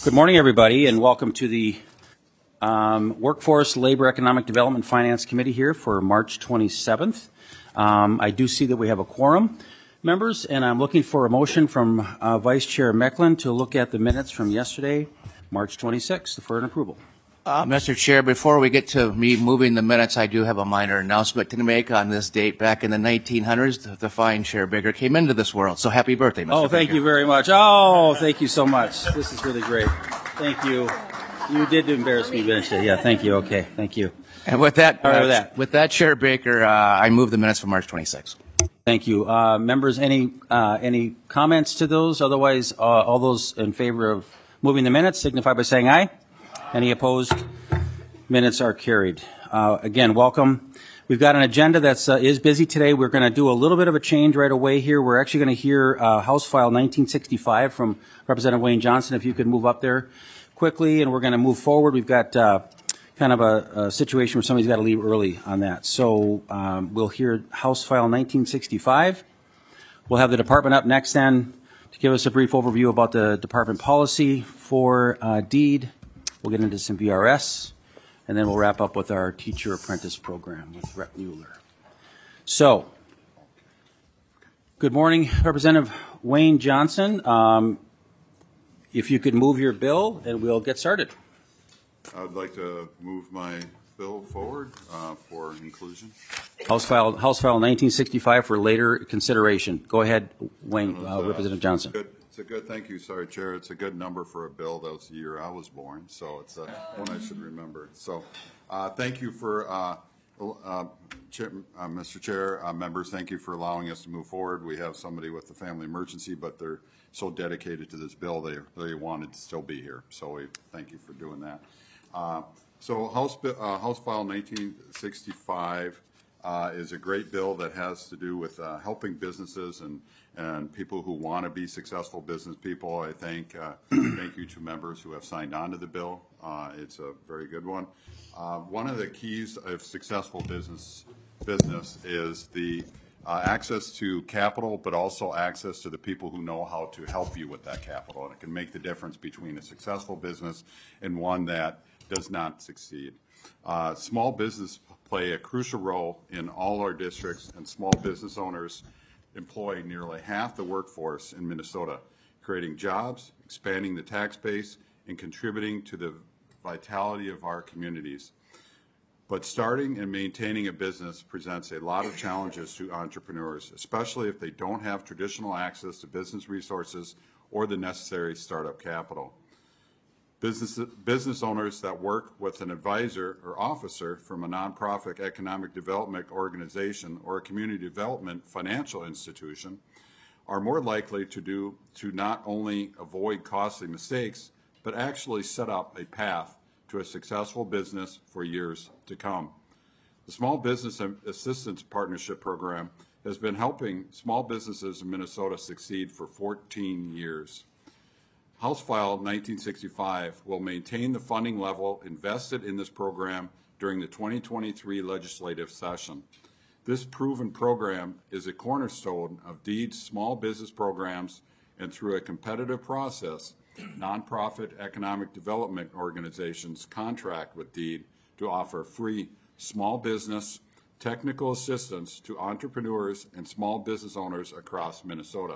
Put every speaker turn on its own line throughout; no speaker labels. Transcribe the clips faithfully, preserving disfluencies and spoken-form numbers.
Good morning, everybody, and welcome to the um, Workforce, Labor, Economic Development, Finance Committee here for March twenty-seventh. Um, I do see that we have a quorum, members, and I'm looking for a motion from uh, Vice Chair Mecklin to look at the minutes from yesterday, March twenty-sixth, for an approval.
Uh, Mister Chair, before we get to me moving the minutes, I do have a minor announcement to make on this date. Back in the nineteen hundreds, the, the fine Chair Baker came into this world. So happy birthday, Mister
Oh, thank
Baker.
you very much. Oh, thank you so much. This is really great. Thank you. You did embarrass me eventually. Yeah, thank you. Okay, thank you.
And with that,
All right,
uh,
with that.
with that, Chair Baker, uh, I move the minutes for March twenty-sixth.
Thank you. Uh, members, any uh, any comments to those? Otherwise, uh, all those in favor of moving the minutes signify by saying aye. Any opposed? Minutes are carried. Uh, again, welcome. We've got an agenda that uh, is busy today. We're going to do a little bit of a change right away here. We're actually going to hear uh, House File nineteen sixty-five from Representative Wayne Johnson, if you could move up there quickly, and we're going to move forward. We've got uh, kind of a, a situation where somebody's got to leave early on that. So um, we'll hear House File nineteen sixty-five. We'll have the department up next then to give us a brief overview about the department policy for uh, deed. We'll get into some V R S. And then we'll wrap up with our teacher apprentice program with Rep Mueller. So, good morning, Representative Wayne Johnson. Um, if you could move your bill, and we'll get started.
I'd like to move my bill forward uh, for inclusion.
House File House File nineteen sixty-five for later consideration. Go ahead, Wayne, uh, uh, Representative Johnson.
Good. It's a good, thank you, sorry, Chair. It's a good number for a bill. That was the year I was born, so it's a, one I should remember. So, uh, thank you for, uh, uh, Chair, uh, Mister Chair, uh, members, thank you for allowing us to move forward. We have somebody with a family emergency, but they're so dedicated to this bill, they, they wanted to still be here. So we thank you for doing that. Uh, so House, uh, House File nineteen sixty-five uh, is a great bill that has to do with uh, helping businesses and and people who want to be successful business people. I thank uh, thank you to members who have signed on to the bill. Uh, it's a very good one. Uh, one of the keys of successful business business is the uh, access to capital, but also access to the people who know how to help you with that capital. And it can make the difference between a successful business and one that does not succeed. Uh, small business play a crucial role in all our districts, and small business owners employ nearly half the workforce in Minnesota, creating jobs, expanding the tax base, and contributing to the vitality of our communities. But starting and maintaining a business presents a lot of challenges to entrepreneurs, especially if they don't have traditional access to business resources or the necessary startup capital. Business, business owners that work with an advisor or officer from a nonprofit economic development organization or a community development financial institution are more likely to do to not only avoid costly mistakes, but actually set up a path to a successful business for years to come. The Small Business Assistance Partnership Program has been helping small businesses in Minnesota succeed for fourteen years. House File nineteen sixty-five will maintain the funding level invested in this program during the twenty twenty-three legislative session. This proven program is a cornerstone of DEED's small business programs, and through a competitive process, nonprofit economic development organizations contract with DEED to offer free small business technical assistance to entrepreneurs and small business owners across Minnesota.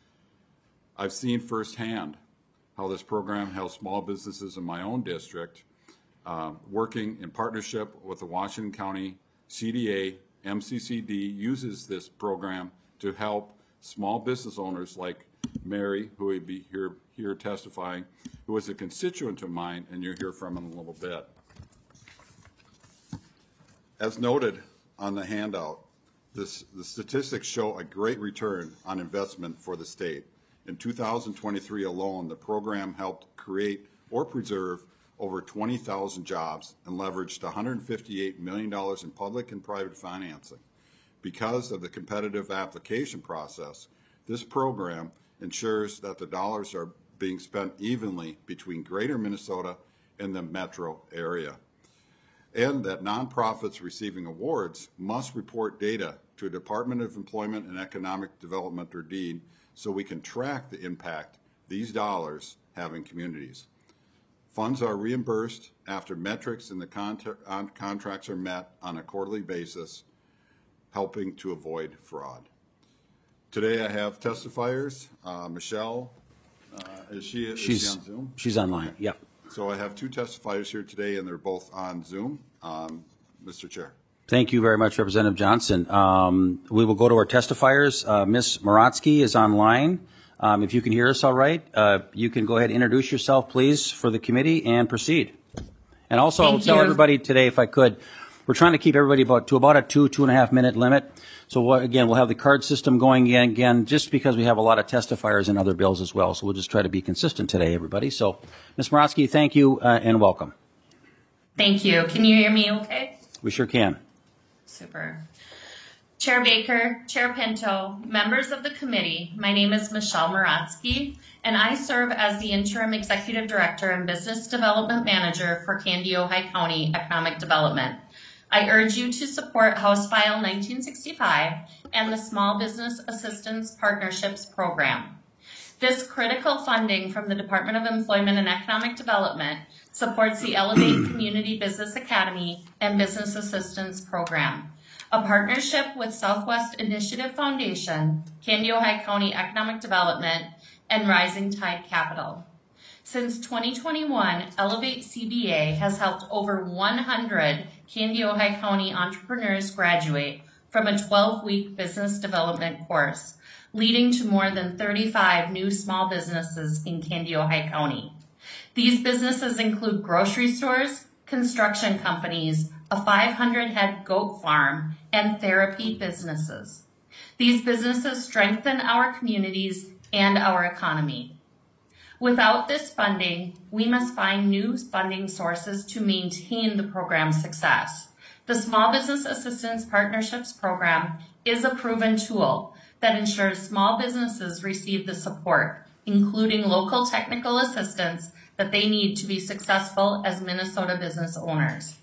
I've seen firsthand how this program helps small businesses in my own district, uh, working in partnership with the Washington County C D A. M C C D uses this program to help small business owners like Mary, who will be here, here testifying, who is a constituent of mine, and you'll hear from in a little bit. As noted on the handout, this, the statistics show a great return on investment for the state. In two thousand twenty-three alone, the program helped create or preserve over twenty thousand jobs and leveraged one hundred fifty-eight million dollars in public and private financing. Because of the competitive application process, this program ensures that the dollars are being spent evenly between Greater Minnesota and the metro area, and that nonprofits receiving awards must report data to Department of Employment and Economic Development, or DEED, so we can track the impact these dollars have in communities. Funds are reimbursed after metrics in the contra- on contracts are met on a quarterly basis, helping to avoid fraud. Today I have testifiers. Uh, Michelle, uh, is she, is
She's,
she on Zoom?
she's online, yep.
So I have two testifiers here today, and they're both on Zoom. Um, Mister Chair.
Thank you very much, Representative Johnson. Um, we will go to our testifiers. Uh, Miz Moratsky is online. Um, if you can hear us all right, uh, you can go ahead and introduce yourself, please, for the committee and proceed. And also,
Thank
I will tell
you.
everybody today, if I could, we're trying to keep everybody about to about a two, two and a half minute limit. So what, again, we'll have the card system going again, again, just because we have a lot of testifiers and other bills as well. So we'll just try to be consistent today, everybody. So, Miz Moratsky, thank you uh, and welcome.
Thank you. Can you hear me okay?
We sure can.
Super. Chair Baker, Chair Pinto, members of the committee, my name is Michelle Moratsky, and I serve as the Interim Executive Director and Business Development Manager for Candy, Ojai County Economic Development. I urge you to support House File nineteen sixty-five and the Small Business Assistance Partnerships Program. This critical funding from the Department of Employment and Economic Development supports the Elevate Community Business Academy and Business Assistance Program, a partnership with Southwest Initiative Foundation, Candy, Ojai County Economic Development, and Rising Tide Capital. Since twenty twenty-one, Elevate C B A has helped over one hundred Candy, Ojai County entrepreneurs graduate from a twelve-week business development course, leading to more than thirty-five new small businesses in Candy, Ojai County. These businesses include grocery stores, construction companies, a five hundred head goat farm, and therapy businesses. These businesses strengthen our communities and our economy. Without this funding, we must find new funding sources to maintain the program's success. The Small Business Assistance Partnerships Program is a proven tool that ensures small businesses receive the support, including local technical assistance, that they need to be successful as Minnesota business owners.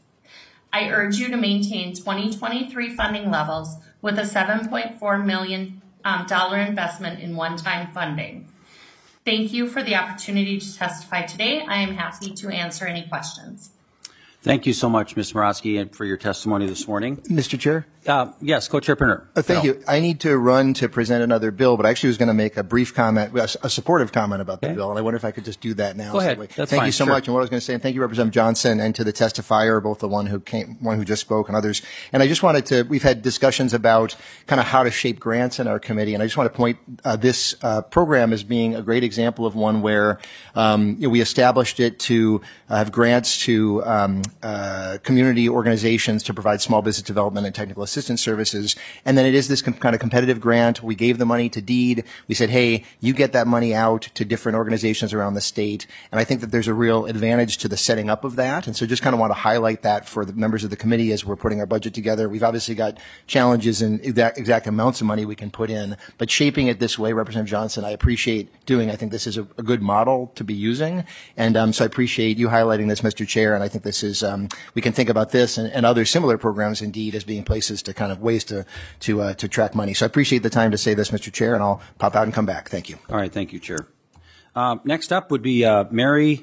I urge you to maintain twenty twenty-three funding levels with a seven point four million dollars um, investment in one-time funding. Thank you for the opportunity to testify today. I am happy to answer any questions.
Thank you so much, Miz Moratsky, for your testimony this morning.
Mister Chair?
Uh, yes, Co-Chair Pinner.
Uh, thank
no.
you. I need to run to present another bill, but I actually was going to make a brief comment, a, a supportive comment about
okay.
the bill, and I wonder if I could just do that now.
Go ahead.
So
That's
thank
fine.
you so
Sure.
much. And what I was going to say, and thank you, Representative Johnson, and to the testifier, both the one who came, one who just spoke, and others. And I just wanted to, we've had discussions about kind of how to shape grants in our committee, and I just want to point uh, this uh, program as being a great example of one where um, you know, we established it to uh, have grants to um, uh, community organizations to provide small business development and technical assistance services. And then it is this com- kind of competitive grant. We gave the money to DEED. We said, hey, you get that money out to different organizations around the state. And I think that there's a real advantage to the setting up of that. And so just kind of want to highlight that for the members of the committee as we're putting our budget together. We've obviously got challenges in exact, exact amounts of money we can put in. But shaping it this way, Representative Johnson, I appreciate doing. I think this is a, a good model to be using. And um, so I appreciate you highlighting this, Mister Chair. And I think this is, um, we can think about this and, and other similar programs indeed as being places to kind of ways to to uh, to track money. So I appreciate the time to say this, Mister Chair, and I'll pop out and come back. Thank you.
All right, thank you, Chair. Uh, next up would be uh, Mary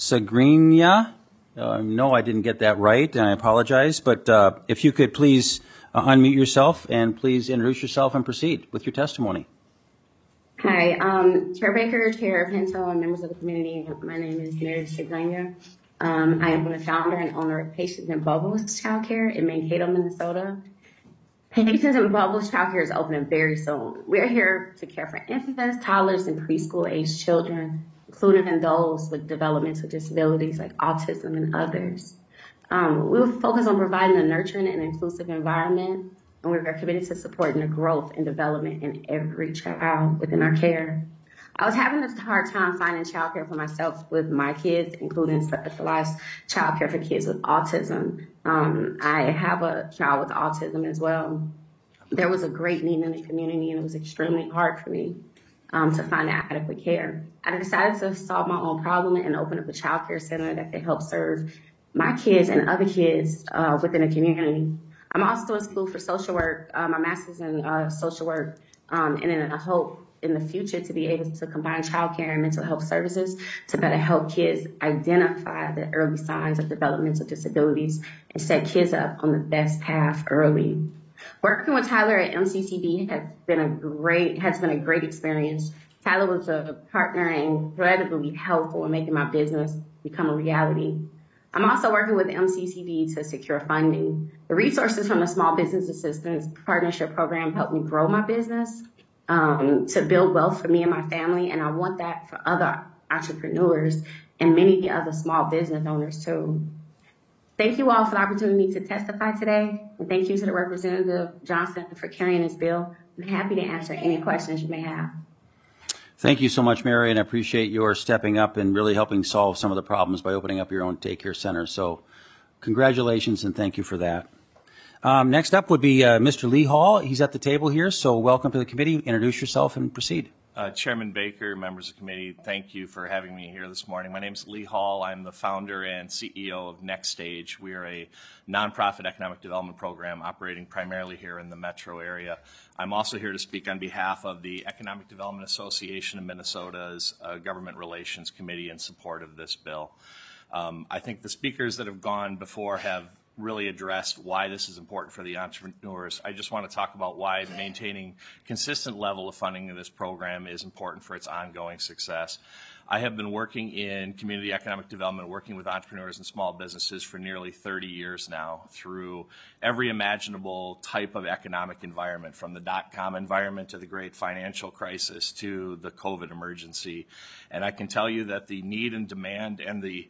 Sagrinia. Uh, no, I didn't get that right, and I apologize. But uh, if you could please uh, unmute yourself and please introduce yourself and proceed with your testimony.
Hi, um, Chair Baker, Chair Pinto, and members of the community. My name is Mary Sagrinia. Um, I am the founder and owner of Patience and Bubbles Child Care in Mankato, Minnesota. Patience and Bubbles Child Care is opening very soon. We are here to care for infants, toddlers, and preschool-aged children, including those with developmental disabilities like autism and others. Um, we will focus on providing a nurturing and inclusive environment, and we are committed to supporting the growth and development in every child within our care. I was having a hard time finding childcare for myself with my kids, including specialized childcare for kids with autism. Um, I have a child with autism as well. There was a great need in the community, and it was extremely hard for me um, to find adequate care. I decided to solve my own problem and open up a childcare center that could help serve my kids and other kids uh, within the community. I'm also in school for social work, uh, my master's in uh, social work, um, and in a hope in the future to be able to combine childcare and mental health services to better help kids identify the early signs of developmental disabilities and set kids up on the best path early. Working with Tyler at M C C D has been a great has been a great experience. Tyler was a partner and incredibly helpful in making my business become a reality. I'm also working with M C C D to secure funding. The resources from the Small Business Assistance Partnership Program helped me grow my business, um, to build wealth for me and my family, and I want that for other entrepreneurs and many other small business owners too. Thank you all for the opportunity to testify today, and thank you to the Representative Johnson for carrying this bill. I'm happy to answer any questions you may have.
Thank you so much, Mary, and I appreciate your stepping up and really helping solve some of the problems by opening up your own daycare center. So congratulations and thank you for that. Um, next up would be uh, Mister Lee Hall. He's at the table here, so welcome to the committee. Introduce yourself and proceed.
Uh, Chairman Baker, members of the committee, thank you for having me here this morning. My name is Lee Hall. I'm the founder and C E O of Next Stage. We are a nonprofit economic development program operating primarily here in the metro area. I'm also here to speak on behalf of the Economic Development Association of Minnesota's uh, Government Relations Committee in support of this bill. Um, I think the speakers that have gone before have really addressed why this is important for the entrepreneurs. I just want to talk about why maintaining consistent level of funding of this program is important for its ongoing success. I have been working in community economic development, working with entrepreneurs and small businesses for nearly thirty years now through every imaginable type of economic environment, from the dot-com environment to the great financial crisis to the COVID emergency. And I can tell you that the need and demand and the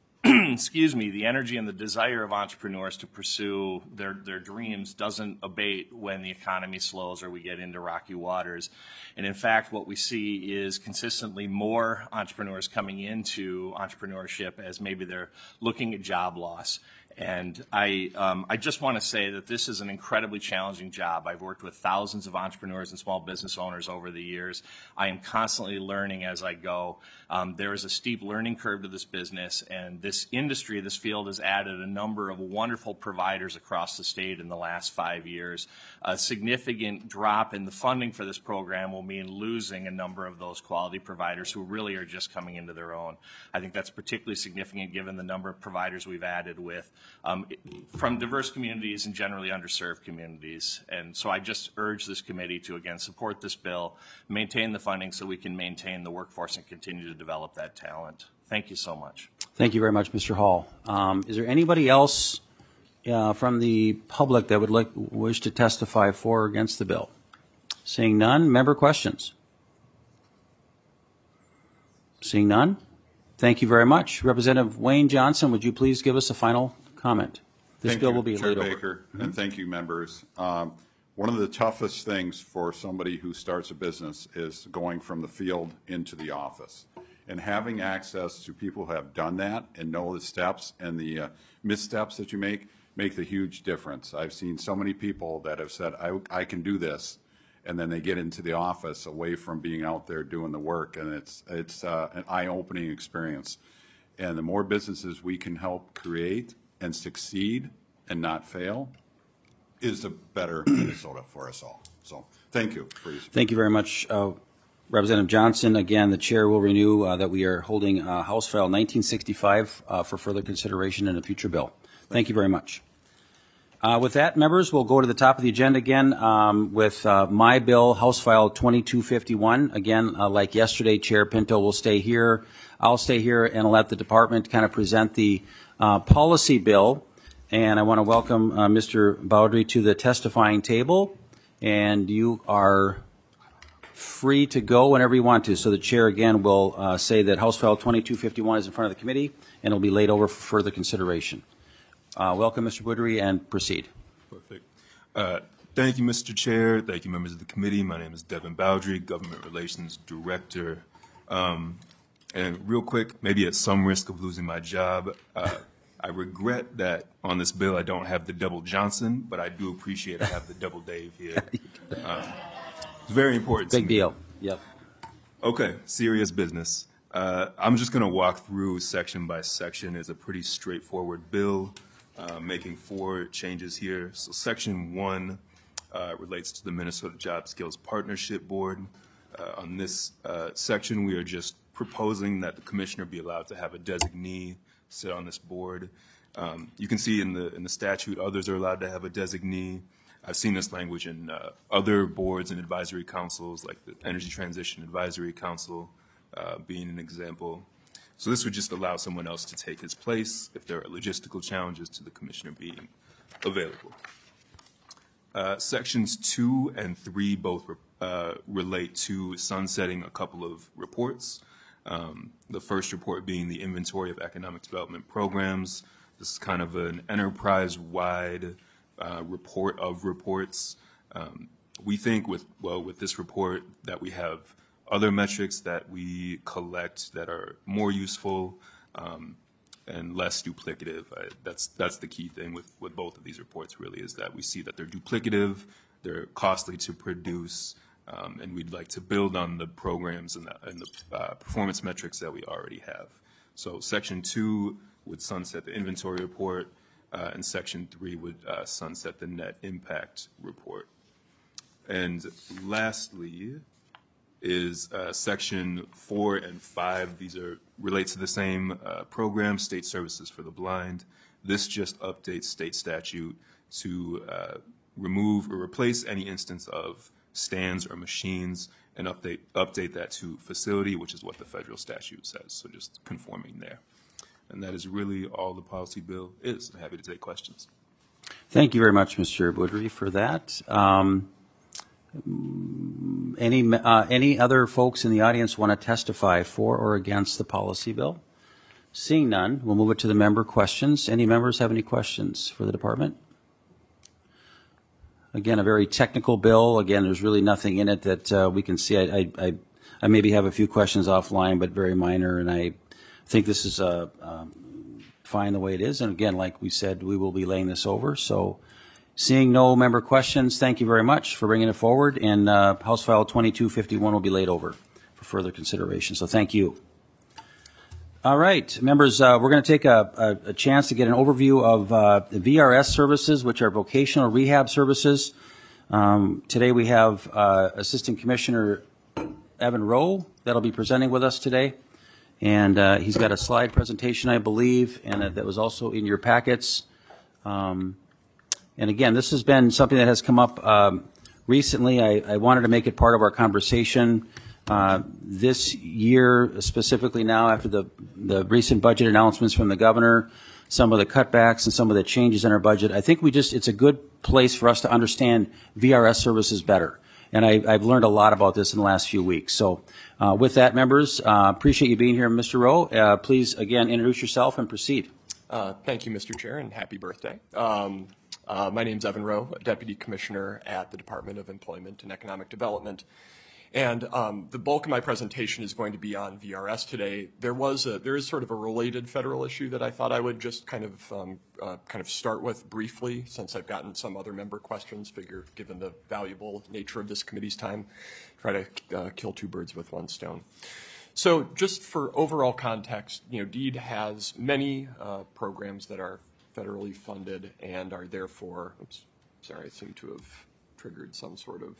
excuse me, the energy and the desire of entrepreneurs to pursue their, their dreams doesn't abate when the economy slows or we get into rocky waters. And in fact, what we see is consistently more entrepreneurs coming into entrepreneurship as maybe they're looking at job loss. And I, um, I just want to say that this is an incredibly challenging job. I've worked with thousands of entrepreneurs and small business owners over the years. I am constantly learning as I go. Um, there is a steep learning curve to this business, and this industry, this field, has added a number of wonderful providers across the state in the last five years. A significant drop in the funding for this program will mean losing a number of those quality providers who really are just coming into their own. I think that's particularly significant given the number of providers we've added with Um, from diverse communities and generally underserved communities. And so I just urge this committee to, again, support this bill, maintain the funding so we can maintain the workforce and continue to develop that talent. Thank you so much.
Thank you very much, Mister Hall. Um, is there anybody else uh, from the public that would like wish to testify for or against the bill? Seeing none, member questions? Seeing none, thank you very much. Representative Wayne Johnson, would you please give us a final comment? This
Thank
bill
you,
will be
Chair
laid over.
Baker, and thank you, members. Um, one of the toughest things for somebody who starts a business is going from the field into the office. And having access to people who have done that and know the steps and the uh, missteps that you make, make the huge difference. I've seen so many people that have said, I, I can do this, and then they get into the office away from being out there doing the work, and it's, it's uh, an eye-opening experience. And the more businesses we can help create and succeed and not fail is a better Minnesota for us all. So thank you for your support.
Thank you very much, uh, Representative Johnson. Again, the chair will renew uh, that we are holding uh, House File nineteen sixty-five uh, for further consideration in a future bill. Thank you very much. Uh, with that, members, we'll go to the top of the agenda again um, with uh, my bill, House File twenty-two fifty-one. Again, uh, like yesterday, Chair Pinto will stay here. I'll stay here and let the department kind of present the uh, policy bill. And I want to welcome uh, Mister Bowdry to the testifying table. And you are free to go whenever you want to. So the chair again will uh, say that House File twenty-two fifty-one is in front of the committee and it will be laid over for further consideration. Uh, welcome, Mister Boudry, and proceed.
Perfect. Uh, thank you, Mister Chair. Thank you, members of the committee. My name is Devin Bowdry, Government Relations Director. Um, and real quick, maybe at some risk of losing my job, uh, I regret that on this bill I don't have the double Johnson, but I do appreciate I have the double Dave here. Um, it's very important to me.
Big deal. Yep.
Okay, serious business. Uh, I'm just going to walk through section by section. It's a pretty straightforward bill, uh, making four changes here. So section one uh, relates to the Minnesota Job Skills Partnership Board. Uh, on this uh, section, we are just proposing that the commissioner be allowed to have a designee sit on this board. Um, you can see in the in the statute, others are allowed to have a designee. I've seen this language in uh, other boards and advisory councils, like the Energy Transition Advisory Council uh, being an example. So this would just allow someone else to take his place if there are logistical challenges to the commissioner being available. Uh, sections two and three both uh, relate to sunsetting a couple of reports. Um, the first report being the Inventory of Economic Development Programs. This is kind of an enterprise-wide uh, report of reports. Um, we think with, well, with this report that we have other metrics that we collect that are more useful um, and less duplicative. I, that's that's the key thing with, with both of these reports, really, is that we see that they're duplicative, they're costly to produce, um, and we'd like to build on the programs and the, and the uh, performance metrics that we already have. So section two would sunset the inventory report, uh, and section three would uh, sunset the net impact report. And lastly is uh, section four and five. These are relate to the same uh, program, State Services for the Blind. This just updates state statute to uh, remove or replace any instance of stands or machines and update update that to facility, which is what the federal statute says. So just conforming there. And that is really all the policy bill is. I'm happy to take questions.
Thank you very much, Mister Boudry, for that. Um, Any uh, any other folks in the audience want to testify for or against the policy bill? Seeing none, we'll move it to the member questions. Any members have any questions for the department? Again, a very technical bill. Again, there's really nothing in it that uh, we can see. I, I, I, I maybe have a few questions offline, but very minor, and I think this is uh, um, fine the way it is. And again, like we said, we will be laying this over. So. Seeing no member questions, thank you very much for bringing it forward, and uh, House File twenty-two fifty-one will be laid over for further consideration, so thank you. All right, members, uh, we're going to take a, a, a chance to get an overview of uh, the V R S services, which are vocational rehab services. Um, today we have uh, Assistant Commissioner Evan Rowe that'll be presenting with us today, and uh, he's got a slide presentation, I believe, and uh, that was also in your packets. Um, And again, this has been something that has come up um, recently. I, I wanted to make it part of our conversation uh, this year, specifically now after the, the recent budget announcements from the governor, some of the cutbacks and some of the changes in our budget. I think we just, it's a good place for us to understand V R S services better. And I, I've learned a lot about this in the last few weeks. So uh, with that, members, uh, appreciate you being here, Mister Rowe. Uh, please, again, introduce yourself and proceed.
Uh, thank you, Mister Chair, and happy birthday. Um, Uh, my name is Evan Rowe, Deputy Commissioner at the Department of Employment and Economic Development. And um, the bulk of my presentation is going to be on V R S today. There was a, there is sort of a related federal issue that I thought I would just kind of um, uh, kind of start with briefly, since I've gotten some other member questions. Figure, given the valuable nature of this committee's time, try to uh, kill two birds with one stone. So just for overall context, you know, DEED has many uh, programs that are federally funded and are therefore, oops, sorry, I seem to have triggered some sort of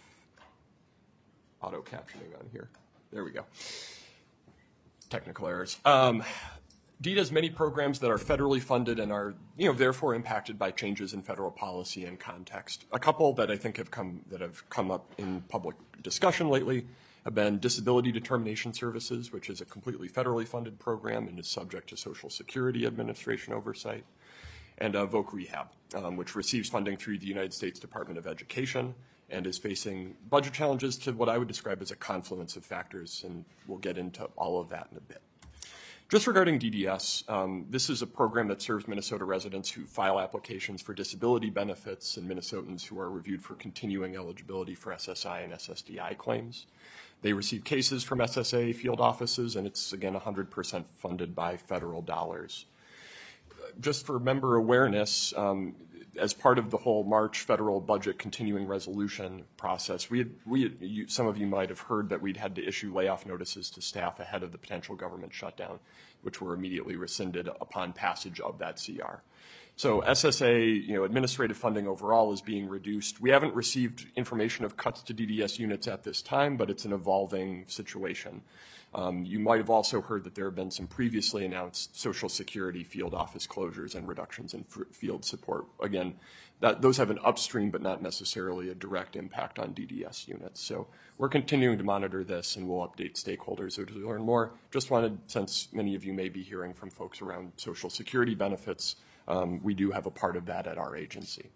auto captioning on here. There we go. Technical errors. Um, DEED has many programs that are federally funded and are, you know, therefore impacted by changes in federal policy and context. A couple that I think have come that have come up in public discussion lately have been Disability Determination Services, which is a completely federally funded program and is subject to Social Security Administration oversight, and uh, Voc Rehab, um, which receives funding through the United States Department of Education and is facing budget challenges to what I would describe as a confluence of factors, and we'll get into all of that in a bit. Just regarding D D S, um, this is a program that serves Minnesota residents who file applications for disability benefits and Minnesotans who are reviewed for continuing eligibility for S S I and S S D I claims. They receive cases from S S A field offices, and it's, again, one hundred percent funded by federal dollars. Just for member awareness, um, as part of the whole March federal budget continuing resolution process, we, had, we had, you, some of you might have heard that we'd had to issue layoff notices to staff ahead of the potential government shutdown, which were immediately rescinded upon passage of that C R. So S S A, you know, administrative funding overall is being reduced. We haven't received information of cuts to D D S units at this time, but it's an evolving situation. Um, you might have also heard that there have been some previously announced Social Security field office closures and reductions in f- field support. Again, that, those have an upstream but not necessarily a direct impact on D D S units. So we're continuing to monitor this, and we'll update stakeholders as we learn more. Just wanted, since many of you may be hearing from folks around Social Security benefits, um, we do have a part of that at our agency.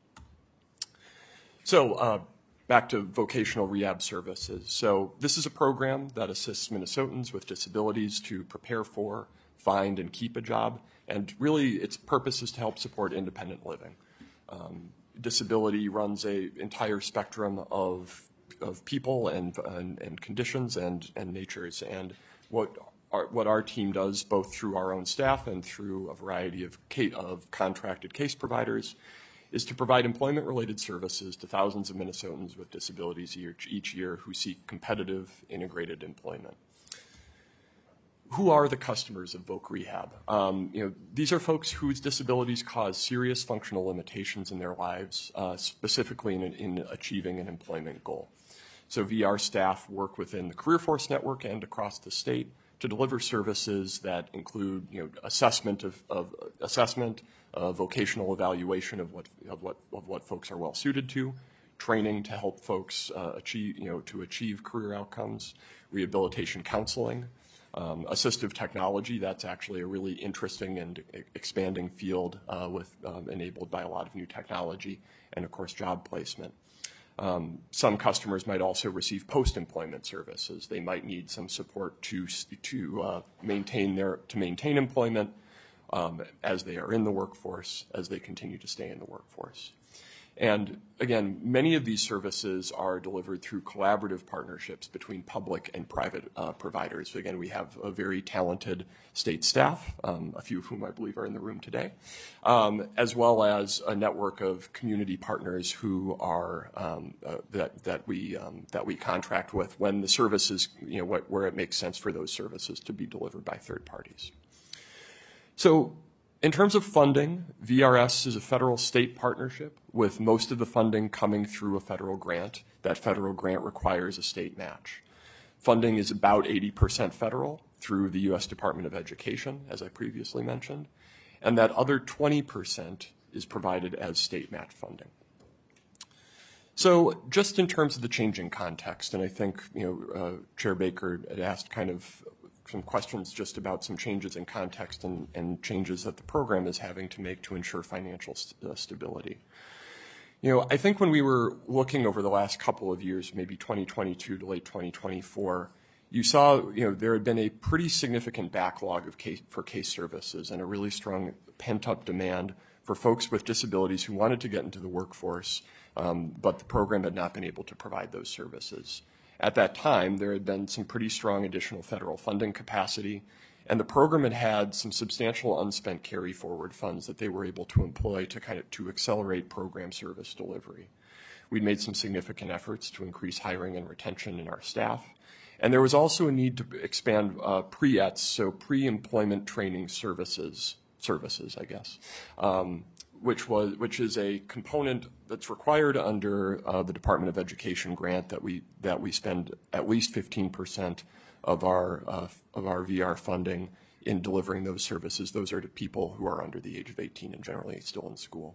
So uh, back to vocational rehab services. So this is a program that assists Minnesotans with disabilities to prepare for, find, and keep a job. And really, its purpose is to help support independent living. Um, disability runs a entire spectrum of of people and and, and conditions and and natures. And what our, what our team does, both through our own staff and through a variety of ca- of contracted case providers, is to provide employment-related services to thousands of Minnesotans with disabilities each year who seek competitive, integrated employment. Who are the customers of Voc Rehab? Um, you know, these are folks whose disabilities cause serious functional limitations in their lives, uh, specifically in, in achieving an employment goal. So V R staff work within the Career Force Network and across the state to deliver services that include, you know, assessment of, of assessment, uh, vocational evaluation of what of what of what folks are well suited to, training to help folks uh, achieve, you know, to achieve career outcomes, rehabilitation counseling, um, assistive technology. That's actually a really interesting and expanding field uh, with um, enabled by a lot of new technology, and of course job placement. Um, some customers might also receive post-employment services. They might need some support to to uh, maintain their to maintain employment um, as they are in the workforce, as they continue to stay in the workforce. And again, many of these services are delivered through collaborative partnerships between public and private uh, providers. So again, we have a very talented state staff, um, a few of whom I believe are in the room today, um, as well as a network of community partners who are um, uh, that that we um, that we contract with when the services, you know, what, where it makes sense for those services to be delivered by third parties. So, in terms of funding, V R S is a federal-state partnership with most of the funding coming through a federal grant. That federal grant requires a state match. Funding is about eighty percent federal through the U S Department of Education, as I previously mentioned, and that other twenty percent is provided as state match funding. So just in terms of the changing context, and I think, you know, uh, Chair Baker had asked kind of some questions just about some changes in context and, and changes that the program is having to make to ensure financial st- uh, stability. You know, I think when we were looking over the last couple of years, maybe twenty twenty-two to late twenty twenty-four, you saw, you know, there had been a pretty significant backlog of case, for case services and a really strong pent-up demand for folks with disabilities who wanted to get into the workforce, um, but the program had not been able to provide those services. At that time, there had been some pretty strong additional federal funding capacity, and the program had had some substantial unspent carry-forward funds that they were able to employ to kind of to accelerate program service delivery. We'd made some significant efforts to increase hiring and retention in our staff, and there was also a need to expand uh, pre-E T S, so pre-employment training services, services, I guess. Um, which was which is a component that's required under uh, the Department of Education grant that we that we spend at least fifteen percent of our uh, of our V R funding in delivering those services. Those are to people who are under the age of eighteen and generally still in school.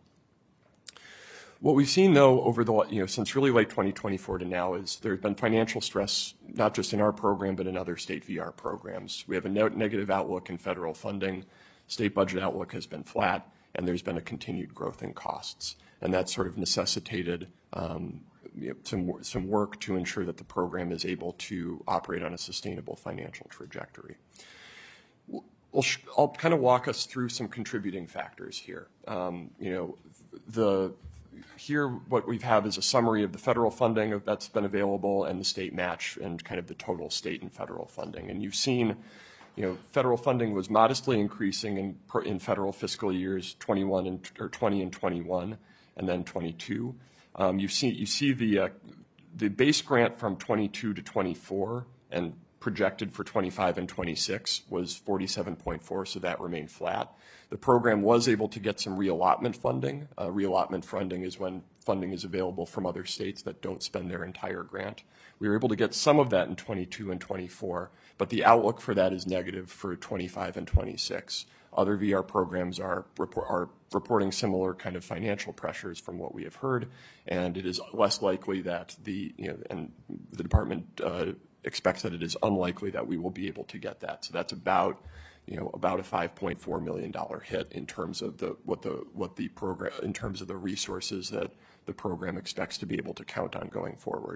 What we've seen, though, over the you know since really late twenty twenty-four to now is there's been financial stress, not just in our program but in other state V R programs. We have a ne- negative outlook in federal funding. State budget outlook has been flat, and there's been a continued growth in costs. And that sort of necessitated um, you know, some, some work to ensure that the program is able to operate on a sustainable financial trajectory. We'll sh- I'll kind of walk us through some contributing factors here. Um, you know, the here what we have is a summary of the federal funding that's been available and the state match and kind of the total state and federal funding. And you've seen You know, federal funding was modestly increasing in, in federal fiscal years twenty-one and or twenty and twenty-one, and then twenty-two. Um, you see, you see the uh, the base grant from twenty-two to twenty-four, and projected for twenty-five and twenty-six was forty-seven point four, so that remained flat. The program was able to get some reallotment funding. Uh, reallotment funding is when funding is available from other states that don't spend their entire grant. We were able to get some of that in twenty-two and twenty-four, but the outlook for that is negative for twenty-five and twenty-six. Other V R programs are, report, are reporting similar kind of financial pressures from what we have heard, and it is less likely that the, you know, and the department uh, expects that it is unlikely that we will be able to get that. So that's about, you know, about a five point four million dollars hit in terms of the what the what the program in terms of the resources that the program expects to be able to count on going forward.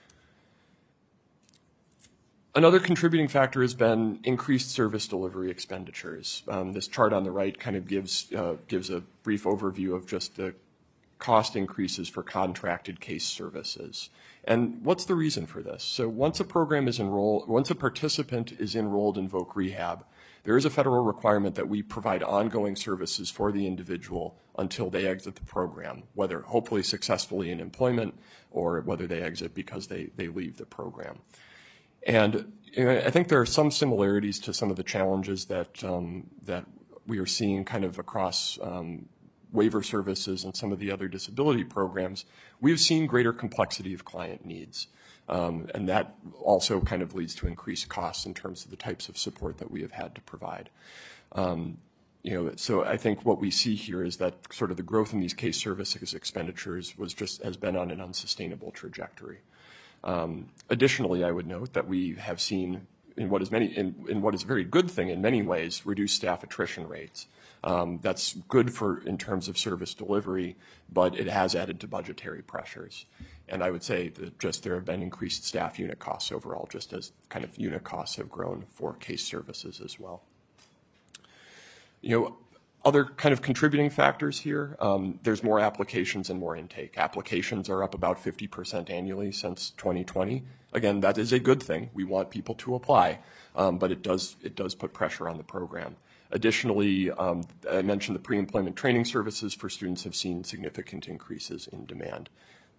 Another contributing factor has been increased service delivery expenditures. Um, this chart on the right kind of gives uh, gives a brief overview of just the cost increases for contracted case services. And what's the reason for this? So once a program is enrolled, once a participant is enrolled in Voc Rehab, there is a federal requirement that we provide ongoing services for the individual until they exit the program, whether hopefully successfully in employment or whether they exit because they, they leave the program. And you know, I think there are some similarities to some of the challenges that um, that we are seeing kind of across um, waiver services and some of the other disability programs. We've seen greater complexity of client needs, um, and that also kind of leads to increased costs in terms of the types of support that we have had to provide. Um, you know, so I think what we see here is that sort of the growth in these case services expenditures was just has been on an unsustainable trajectory. Um, additionally, I would note that we have seen in what is many in, in what is a very good thing in many ways reduced staff attrition rates. Um, that's good for in terms of service delivery, but it has added to budgetary pressures. And I would say that just there have been increased staff unit costs overall, just as kind of unit costs have grown for case services as well. You know, other kind of contributing factors here, um, there's more applications and more intake. Applications are up about fifty percent annually since twenty twenty. Again, that is a good thing. We want people to apply, um, but it does, it does put pressure on the program. Additionally, um, I mentioned the pre-employment training services for students have seen significant increases in demand.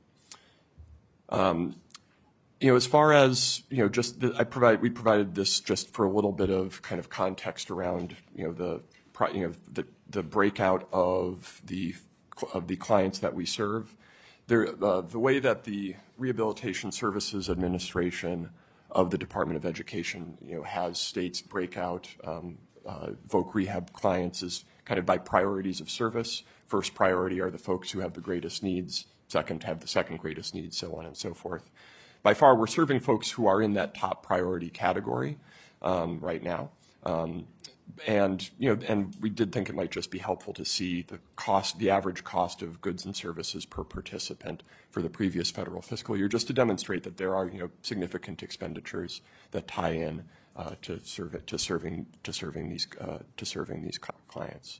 Um, you know, as far as, you know, just the, I provide, we provided this just for a little bit of kind of context around, you know, the, you know, the, the breakout of the, of the clients that we serve. There, uh, the way that the Rehabilitation Services Administration of the Department of Education, you know, has states break out um, uh, Voc Rehab clients is kind of by priorities of service. First priority are the folks who have the greatest needs. Second, have the second greatest needs, so on and so forth. By far, we're serving folks who are in that top priority category um, right now. Um, and, you know, and we did think it might just be helpful to see the cost, the average cost of goods and services per participant for the previous federal fiscal year, just to demonstrate that there are, you know, significant expenditures that tie in uh, to serve to serving to serving these uh, to serving these clients.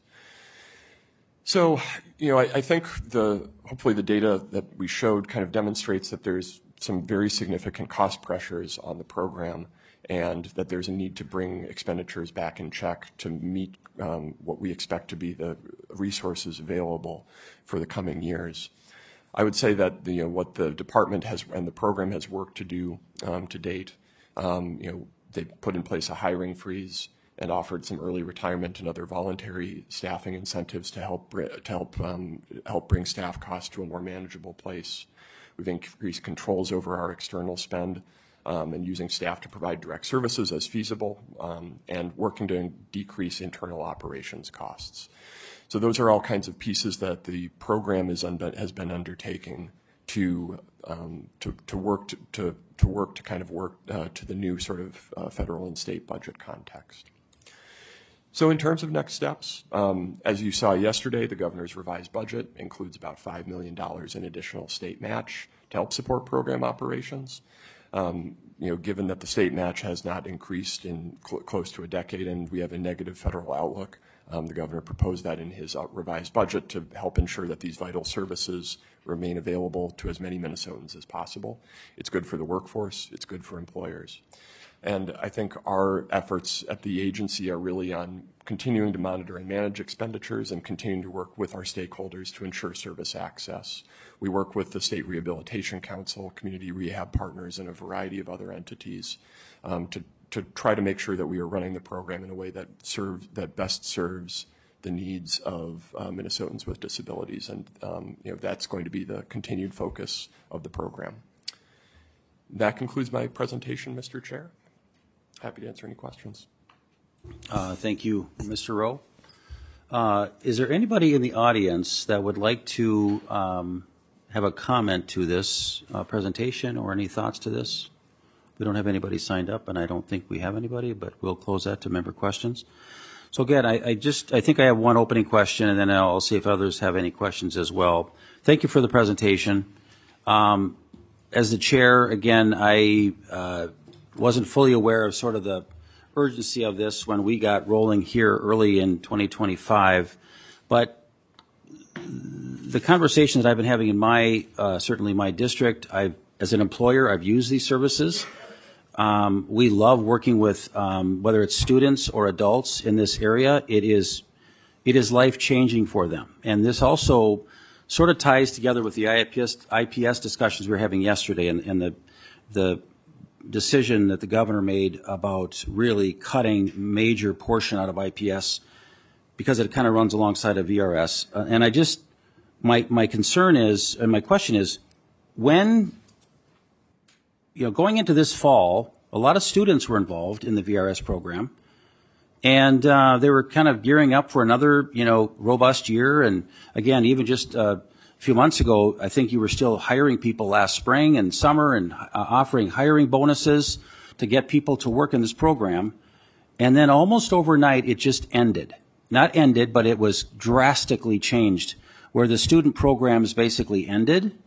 So, you know, I, I think the hopefully the data that we showed kind of demonstrates that there's some very significant cost pressures on the program, and that there's a need to bring expenditures back in check to meet um, what we expect to be the resources available for the coming years. I would say that the, you know, what the department has and the program has worked to do um, to date, um, you know, they put in place a hiring freeze and offered some early retirement and other voluntary staffing incentives to help to help um, help bring staff costs to a more manageable place. We've increased controls over our external spend. Um, and using staff to provide direct services as feasible, um, and working to decrease internal operations costs. So those are all kinds of pieces that the program is un- has been undertaking to um, to, to work to, to to work to kind of work uh, to the new sort of uh, federal and state budget context. So in terms of next steps, um, as you saw yesterday, the governor's revised budget includes about five million dollars in additional state match to help support program operations. Um, you know, given that the state match has not increased in cl- close to a decade and we have a negative federal outlook, um, the governor proposed that in his uh, revised budget to help ensure that these vital services remain available to as many Minnesotans as possible. It's good for the workforce. It's good for employers. And I think our efforts at the agency are really on continuing to monitor and manage expenditures and continuing to work with our stakeholders to ensure service access. We work with the State Rehabilitation Council, community rehab partners, and a variety of other entities um, to to try to make sure that we are running the program in a way that serves, that best serves the needs of uh, Minnesotans with disabilities. And um, you know, that's going to be the continued focus of the program. That concludes my presentation, Mister Chair. Happy to answer any questions.
Uh, thank you, Mister Rowe. Uh, is there anybody in the audience that would like to um, have a comment to this uh, presentation or any thoughts to this? We don't have anybody signed up, and I don't think we have anybody, but we'll close that to member questions. So again, I, I just, I think I have one opening question, and then I'll see if others have any questions as well. Thank you for the presentation. Um, as the chair, again, I uh, wasn't fully aware of sort of the urgency of this when we got rolling here early in twenty twenty-five, but the conversations that I've been having in my, uh, certainly my district, I've, as an employer, I've used these services. Um, we love working with, um, whether it's students or adults in this area. It is, it is life-changing for them. And this also sort of ties together with the I P S, I P S discussions we were having yesterday, and, and the, the decision that the governor made about really cutting major portion out of I P S because it kind of runs alongside of V R S. Uh, and I just, my, my concern is, and my question is, when, you know, going into this fall, a lot of students were involved in the V R S program, and uh, they were kind of gearing up for another, you know, robust year. And again, even just uh, a few months ago, I think you were still hiring people last spring and summer and uh, offering hiring bonuses to get people to work in this program. And then almost overnight, it just ended. Not ended, but it was drastically changed, where the student programs basically ended.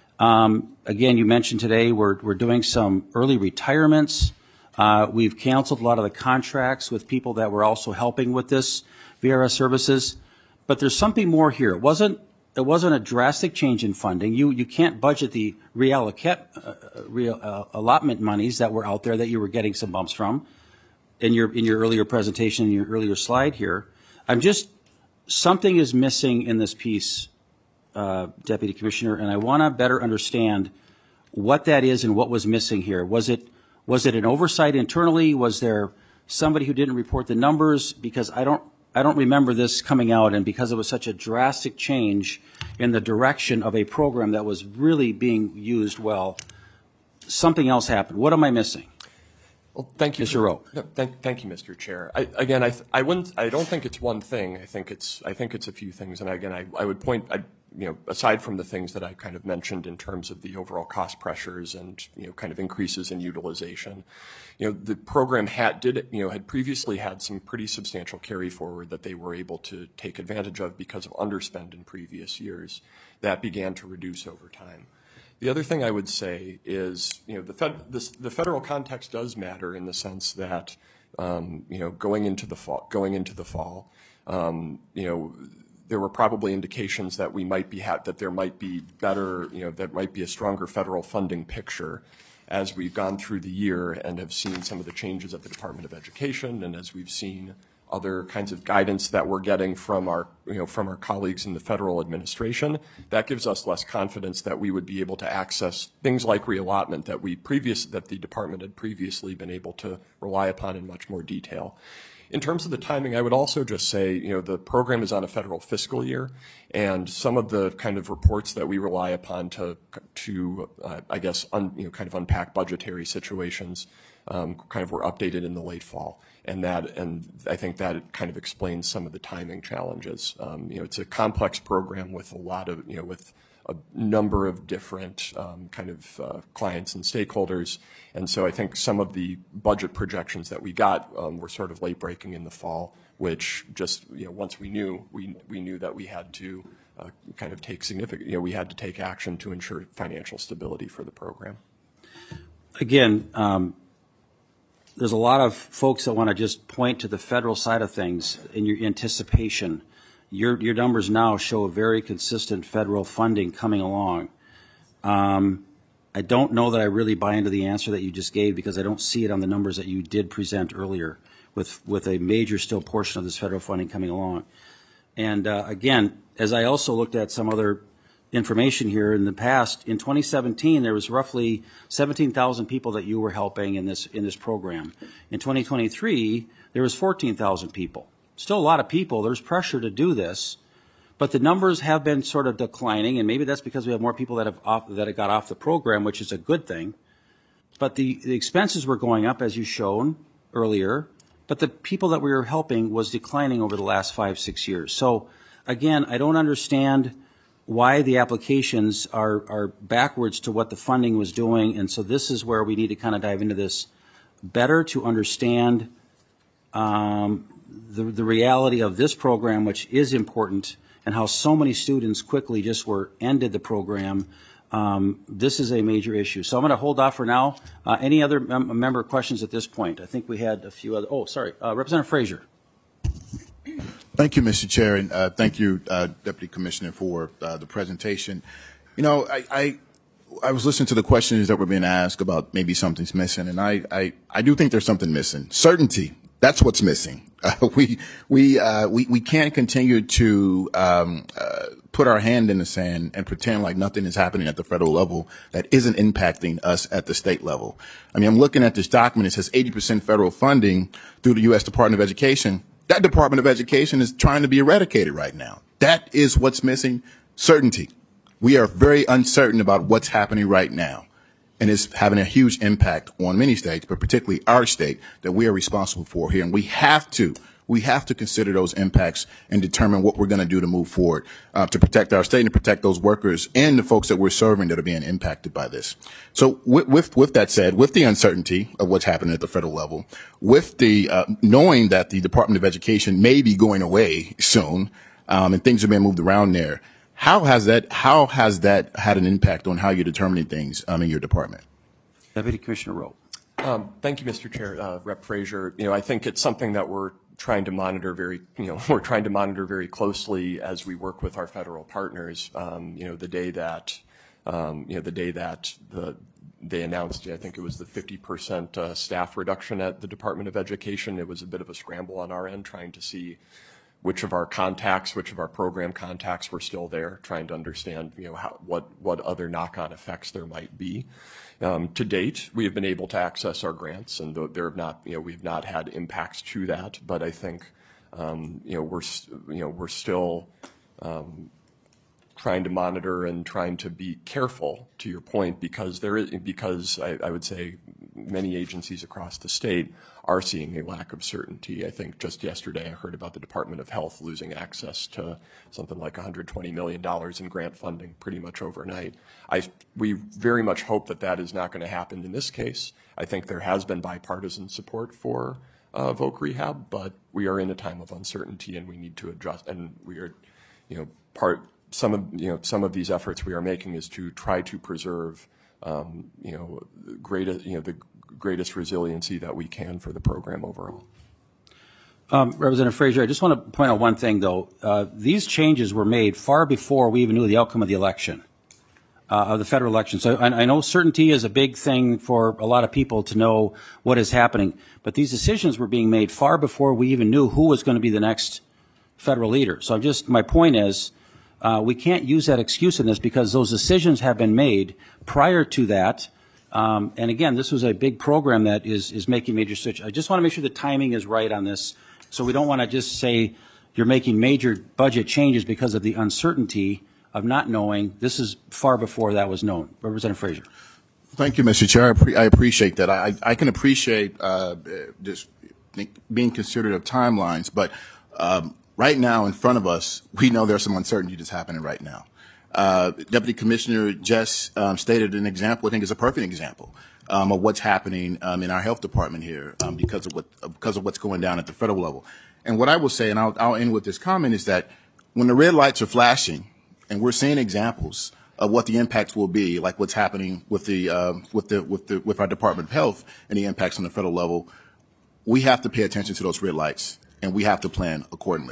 Um, again, you mentioned today we're, we're doing some early retirements. Uh, we've canceled a lot of the contracts with people that were also helping with this V R S services. But there's something more here. It wasn't, it wasn't a drastic change in funding. You, you can't budget the reallocate, uh, real, uh, allotment monies that were out there that you were getting some bumps from in your, in your earlier presentation, in your earlier slide here. I'm just, something is missing in this piece, Uh, Deputy Commissioner, and I want to better understand what that is and what was missing here. Was it was it an oversight internally? Was there somebody who didn't report the numbers? Because I don't I don't remember this coming out, and because it was such a drastic change in the direction of a program that was really being used well, something else happened. What am I missing?
Well, thank you,
Mister Rowe.
No, thank, thank you, Mister Chair. I, again, I, I wouldn't. I don't think it's one thing. I think it's. I think it's a few things. And again, I, I would point. I, you know, aside from the things that I kind of mentioned in terms of the overall cost pressures and you know, kind of increases in utilization, you know, the program had did you know had previously had some pretty substantial carry forward that they were able to take advantage of because of underspend in previous years. That began to reduce over time. The other thing I would say is, you know, the, fed, this, the federal context does matter in the sense that, um, you know, going into the fall, going into the fall, um, you know, there were probably indications that we might be ha- that there might be better, you know, that might be a stronger federal funding picture as we've gone through the year and have seen some of the changes at the Department of Education, and as we've seen other kinds of guidance that we're getting from our, you know, from our colleagues in the federal administration. That gives us less confidence that we would be able to access things like reallotment that we previous, that the department had previously been able to rely upon in much more detail. In terms of the timing, I would also just say, you know, the program is on a federal fiscal year, and some of the kind of reports that we rely upon to, to uh, I guess, un, you know, kind of unpack budgetary situations, um, kind of were updated in the late fall. And that, and I think that kind of explains some of the timing challenges. Um, you know, it's a complex program with a lot of, you know, with a number of different um, kind of uh, clients and stakeholders. And so I think some of the budget projections that we got um, were sort of late breaking in the fall, which just, you know, once we knew, we, we knew that we had to uh, kind of take significant, you know, we had to take action to ensure financial stability for the program.
Again, um, there's a lot of folks that want to just point to the federal side of things in your anticipation. Your, your numbers now show a very consistent federal funding coming along. Um, I don't know that I really buy into the answer that you just gave because I don't see it on the numbers that you did present earlier with, with a major still portion of this federal funding coming along. And uh, again, as I also looked at some other information here. In the past, in twenty seventeen, there was roughly seventeen thousand people that you were helping in this in this program. In twenty twenty-three, there was fourteen thousand people. Still a lot of people. There's pressure to do this, but the numbers have been sort of declining, and maybe that's because we have more people that have off, that have got off the program, which is a good thing. But the, the expenses were going up, as you shown earlier, but the people that we were helping was declining over the last five, six years. So again, I don't understand why the applications are, are backwards to what the funding was doing, and so this is where we need to kind of dive into this better to understand um, the, the reality of this program, which is important, and how so many students quickly just were ended the program. Um, this is a major issue. So I'm going to hold off for now. Uh, any other mem- member questions at this point? I think we had a few other. Oh, sorry, uh, Representative Frazier.
Thank you, Mister Chair, and uh, thank you, uh, Deputy Commissioner, for uh, the presentation. You know, I, I I was listening to the questions that were being asked about maybe something's missing, and I I, I do think there's something missing. Certainty. That's what's missing. Uh, we we uh, we we can't continue to um, uh, put our hand in the sand and pretend like nothing is happening at the federal level that isn't impacting us at the state level. I mean, I'm looking at this document. It says eighty percent federal funding through the U S Department of Education. That Department of Education is trying to be eradicated right now. That is what's missing. Certainty. We are very uncertain about what's happening right now. And it's having a huge impact on many states, but particularly our state that we are responsible for here. And we have to, we have to consider those impacts and determine what we're going to do to move forward uh, to protect our state and protect those workers and the folks that we're serving that are being impacted by this. So with, with, with that said, with the uncertainty of what's happening at the federal level, with the uh, knowing that the Department of Education may be going away soon um, and things are being moved around there, How has that how has that had an impact on how you're determining things um, in your department?
Deputy Commissioner Rowe.
Um, thank you, Mister Chair, uh, Representative Frazier. You know, I think it's something that we're trying to monitor very, you know, we're trying to monitor very closely as we work with our federal partners. Um, you know, the day that, um, you know, the day that the they announced, I think it was the fifty percent uh, staff reduction at the Department of Education. It was a bit of a scramble on our end, trying to see which of our contacts, which of our program contacts were still there, trying to understand, you know, how, what, what other knock-on effects there might be. Um, to date, we have been able to access our grants, and there have not, you know, we've not had impacts to that. But I think, um, you know, we're, you know, we're still um, trying to monitor and trying to be careful, to your point, because there is, because I, I would say many agencies across the state are seeing a lack of certainty. I think just yesterday I heard about the Department of Health losing access to something like one hundred twenty million dollars in grant funding pretty much overnight. I, we very much hope that that is not going to happen in this case. I think there has been bipartisan support for uh, voc rehab, but we are in a time of uncertainty and we need to adjust. And we are, you know, part some of you know some of these efforts we are making is to try to preserve, um, you know, greatest you know the greatest resiliency that we can for the program overall.
Um, Representative Frazier, I just want to point out one thing, though. Uh, these changes were made far before we even knew the outcome of the election, uh, of the federal election. So I, I know certainty is a big thing for a lot of people to know what is happening, but these decisions were being made far before we even knew who was going to be the next federal leader. So I'm just, my point is, uh, we can't use that excuse in this because those decisions have been made prior to that. Um, and again, this was a big program that is, is making major switch. I just want to make sure the timing is right on this. So we don't want to just say you're making major budget changes because of the uncertainty of not knowing. This is far before that was known. Representative Frazier.
Thank you, Mister Chair. I, pre- I appreciate that. I, I can appreciate uh, just being considerate of timelines, but um, right now in front of us, we know there's some uncertainty that's happening right now. Uh, Deputy Commissioner just um, stated an example. I think is a perfect example um, of what's happening um, in our health department here um, because of what because of what's going down at the federal level. And what I will say, and I'll, I'll end with this comment, is that when the red lights are flashing, and we're seeing examples of what the impacts will be, like what's happening with the uh, with the with the with our Department of Health and the impacts on the federal level, we have to pay attention to those red lights, and we have to plan accordingly.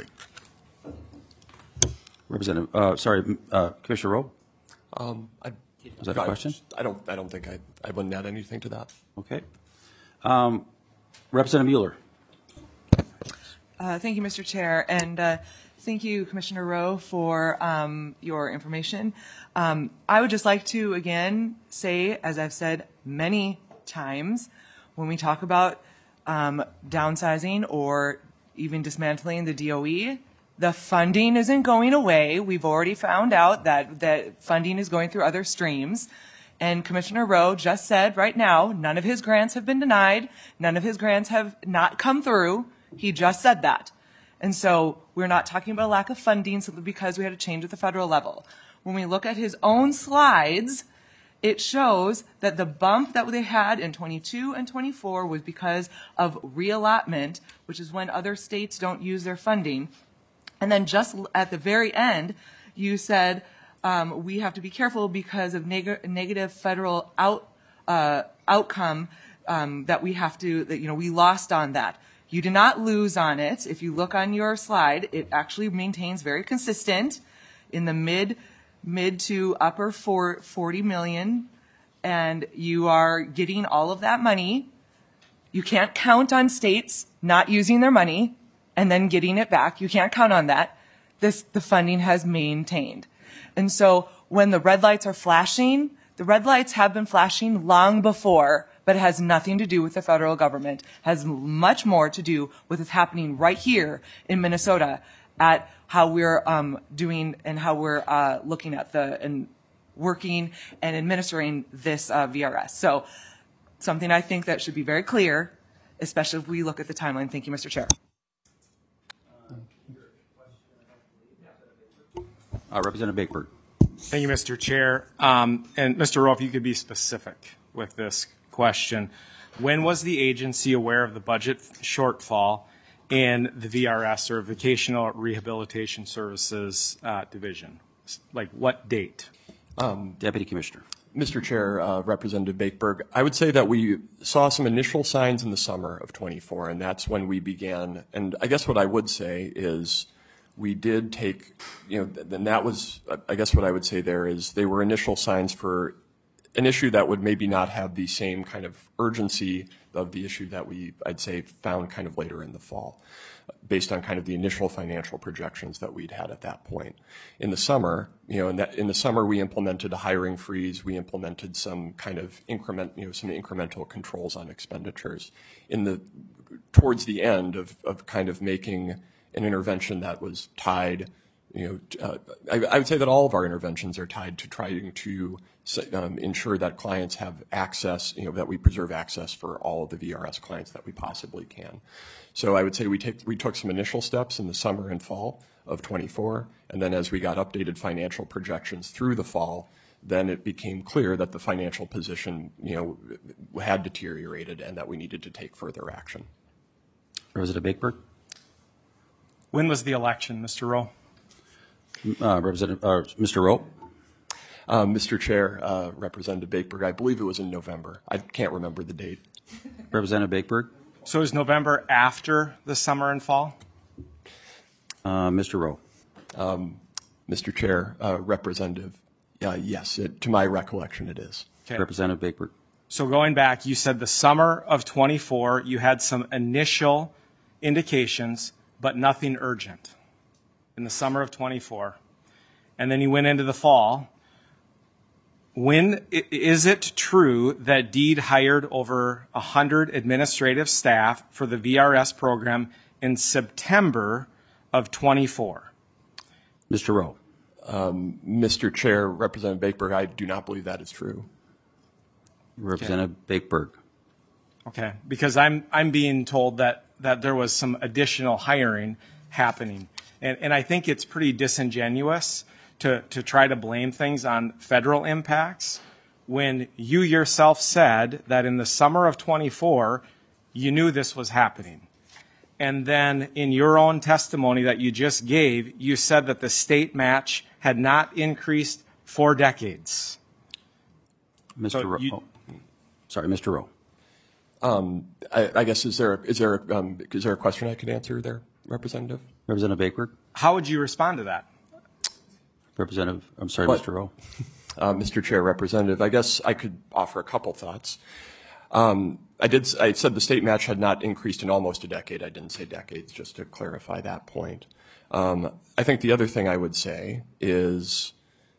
Representative, uh, sorry, uh, Commissioner Rowe?
Um, I,
Was that a question?
I don't, I don't think I, I wouldn't add anything to that.
Okay. Um, Representative Mueller.
Uh, thank you, Mister Chair. And uh, thank you, Commissioner Rowe, for um, your information. Um, I would just like to, again, say, as I've said many times, when we talk about um, downsizing or even dismantling the D O E, the funding isn't going away. We've already found out that, that funding is going through other streams. And Commissioner Rowe just said right now, none of his grants have been denied. None of his grants have not come through. He just said that. And so we're not talking about a lack of funding simply because we had a change at the federal level. When we look at his own slides, it shows that the bump that they had in twenty-two and twenty-four was because of reallotment, which is when other states don't use their funding. And then just at the very end, you said, um, we have to be careful because of neg- negative federal out, uh, outcome um, that we have to, that, you know, we lost on that. You did not lose on it. If you look on your slide, it actually maintains very consistent in the mid, mid to upper four, forty million, and you are getting all of that money. You can't count on states not using their money and then getting it back. You can't count on that. This, the funding has maintained. And so when the red lights are flashing, the red lights have been flashing long before, but it has nothing to do with the federal government. It has much more to do with what's happening right here in Minnesota at how we're um, doing and how we're uh, looking at the and working and administering this uh, V R S. So something I think that should be very clear, especially if we look at the timeline. Thank you, Mister Chair.
Uh, Representative Bakeberg.
Thank you, Mister Chair. Um, and Mister Rowe, if you could be specific with this question. When was the agency aware of the budget shortfall in the V R S, or Vocational Rehabilitation Services uh, Division? Like what date?
Um,
Deputy Commissioner.
Mister Chair, uh, Representative Bakeberg, I would say that we saw some initial signs in the summer of twenty-four, and that's when we began. And I guess what I would say is we did take, you know, and that was, I guess what I would say there is they were initial signs for an issue that would maybe not have the same kind of urgency of the issue that we, I'd say, found kind of later in the fall, based on kind of the initial financial projections that we'd had at that point. In the summer, you know, in, that, in the summer we implemented a hiring freeze. We implemented some kind of increment, you know, some incremental controls on expenditures. In the towards the end of, of kind of making an intervention that was tied, you know, uh, I, I would say that all of our interventions are tied to trying to um, ensure that clients have access, you know, that we preserve access for all of the V R S clients that we possibly can. So I would say we take we took some initial steps in the summer and fall of twenty-four, and then as we got updated financial projections through the fall, then it became clear that the financial position, you know, had deteriorated and that we needed to take further action.
Representative Bakeberg.
When was the election, Mister Rowe?
Uh, Representative uh, Mister Rowe.
Uh, Mister Chair, uh, Representative Bakeberg, I believe it was in November. I can't remember the date.
Representative Bakeberg.
So is November after the summer and fall?
Uh, Mister Rowe.
Um, Mister Chair, uh, Representative, uh, yes, it, to my recollection it is.
Okay.
Representative Bakeberg.
So going back, you said the summer of twenty-four, you had some initial indications, but nothing urgent in the summer of twenty-four. And then you went into the fall. When is it true that DEED hired over one hundred administrative staff for the V R S program in September of twenty-four?
Mister Rowe.
Um, Mister Chair, Representative Bakeberg, I do not believe that is true.
Representative okay. Bakeberg.
Okay, because I'm I'm being told that, that there was some additional hiring happening. And, and I think it's pretty disingenuous to, to try to blame things on federal impacts when you yourself said that in the summer of twenty-four, you knew this was happening. And then in your own testimony that you just gave, you said that the state match had not increased for decades.
Mister
So
Rowe.
you,
oh, sorry, Mister Rowe.
Um, I, I guess is there is there um, is there a question I could answer there, Representative?
Representative Bakeberg.
How would you respond to that?
Representative, I'm sorry,
What?
Mister Rowe.
Uh, Mister Chair, Representative, I guess I could offer a couple thoughts. Um, I did. I said the state match had not increased in almost a decade. I didn't say decades, just to clarify that point. Um, I think the other thing I would say is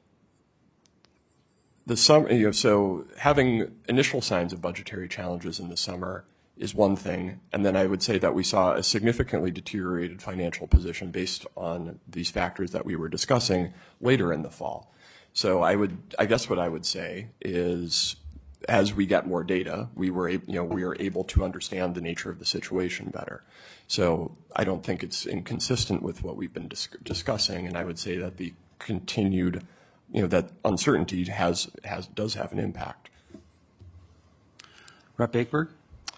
the summer. You know, so having initial signs of budgetary challenges in the summer is one thing, and then I would say that we saw a significantly deteriorated financial position based on these factors that we were discussing later in the fall. So I would, I guess what I would say is, as we get more data, we were, you know, we are able to understand the nature of the situation better. So I don't think it's inconsistent with what we've been dis- discussing, and I would say that the continued, you know, that uncertainty has has does have an impact.
Representative Bakeberg?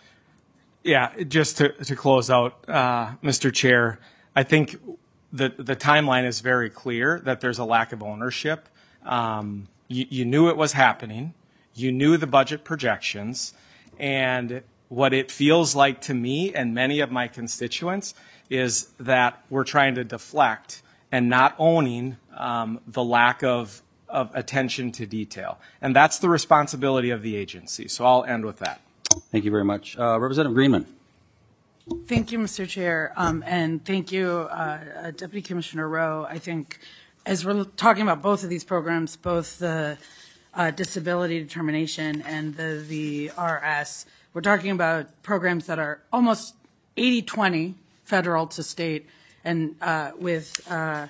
Yeah, just to, to close out, uh, Mister Chair, I think the the timeline is very clear that there's a lack of ownership. Um, you, you knew it was happening. You knew the budget projections. And what it feels like to me and many of my constituents is that we're trying to deflect and not owning um, the lack of, of attention to detail. And that's the responsibility of the agency. So I'll end with that.
Thank you very much. Uh, Representative Greenman.
Thank you, Mister Chair, um, and thank you, uh, Deputy Commissioner Rowe. I think as we're talking about both of these programs, both the uh, disability determination and the V R S, we're talking about programs that are almost eighty twenty federal to state, and uh, with uh,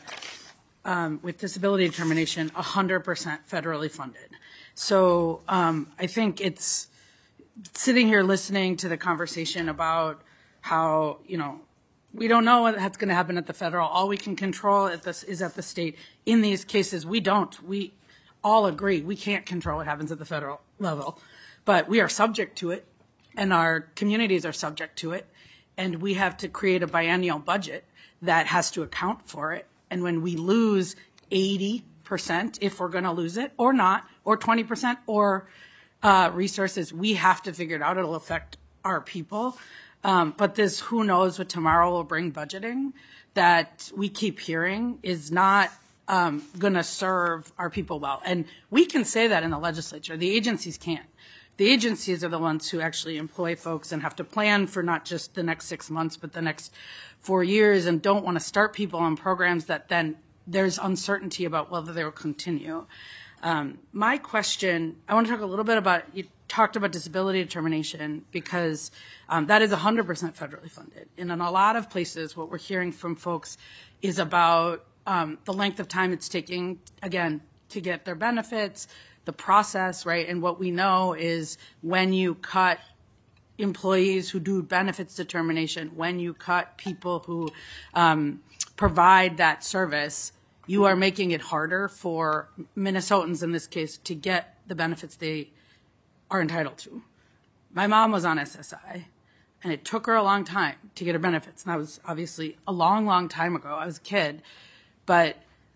um, with disability determination, one hundred percent federally funded. So um, I think it's sitting here listening to the conversation about how, you know, we don't know what's going to happen at the federal. All we can control at this is at the state. In these cases, we don't. We all agree we can't control what happens at the federal level, but we are subject to it, and our communities are subject to it, and we have to create a biennial budget that has to account for it. And when we lose eighty percent, if we're going to lose it or not, or twenty percent, or Uh, resources, we have to figure it out. It'll affect our people. Um, but this who knows what tomorrow will bring budgeting that we keep hearing is not um, going to serve our people well. And we can say that in the legislature. The agencies can't. The agencies are the ones who actually employ folks and have to plan for not just the next six months, but the next four years and don't want to start people on programs that then there's uncertainty about whether they will continue. Um, my question, I want to talk a little bit about, you talked about disability determination because um, that is one hundred percent federally funded. And in a lot of places, what we're hearing from folks is about um, the length of time it's taking, again, to get their benefits, the process, right? And what we know is when you cut employees who do benefits determination, when you cut people who um, provide that service, you are making it harder for Minnesotans, in this case, to get the benefits they are entitled to. My mom was on S S I, and it took her a long time to get her benefits. And that was obviously a long, long time ago. I was a kid. But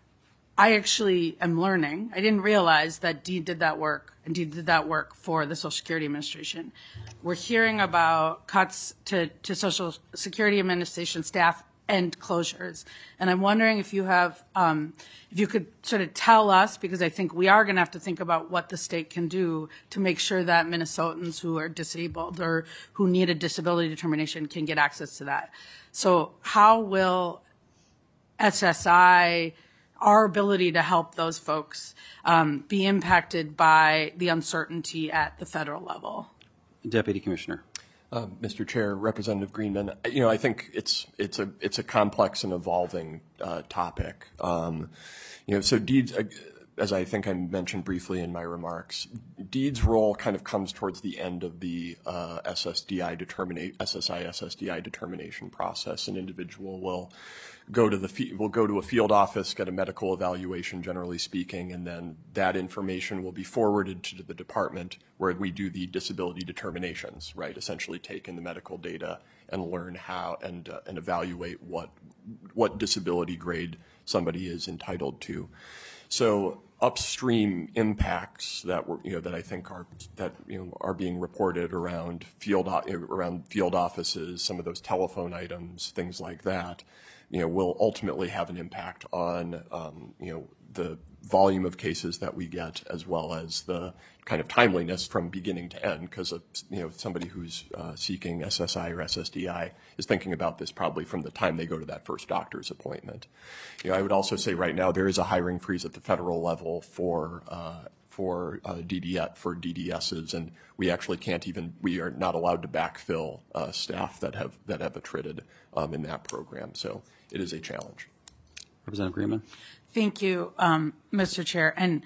I actually am learning. I didn't realize that Dee did that work, and Dee did that work for the Social Security Administration. We're hearing about cuts to, to Social Security Administration staff and closures. And I'm wondering if you have, um, if you could sort of tell us, because I think we are going to have to think about what the state can do to make sure that Minnesotans who are disabled or who need a disability determination can get access to that. So how will S S I, our ability to help those folks, um, be impacted by the uncertainty at the federal level?
Deputy Commissioner.
Uh, Mister Chair, Representative Greenman, you know, I think it's it's a it's a complex and evolving uh, topic. Um, you know, so deeds, uh, as I think I mentioned briefly in my remarks, deeds role kind of comes towards the end of the uh, S S D I determinate S S I S S D I determination process. An individual will go to the will go to a field office, get a medical evaluation, generally speaking, and then that information will be forwarded to the department where we do the disability determinations, right? Essentially take in the medical data and learn how and uh, and evaluate what what disability grade somebody is entitled to. So upstream impacts that were, you know, that I think are that you know are being reported around field around field offices, some of those telephone items, things like that, you know, will ultimately have an impact on um, you know the volume of cases that we get, as well as the kind of timeliness from beginning to end, because you know somebody who's uh, seeking S S I or S S D I is thinking about this probably from the time they go to that first doctor's appointment. You know, I would also say right now there is a hiring freeze at the federal level for uh, for uh, D D S, for D D Ss, and we actually can't even we are not allowed to backfill uh, staff that have that have attrited um, in that program. So it is a challenge.
Representative Greenman.
Thank you, um, Mister Chair. And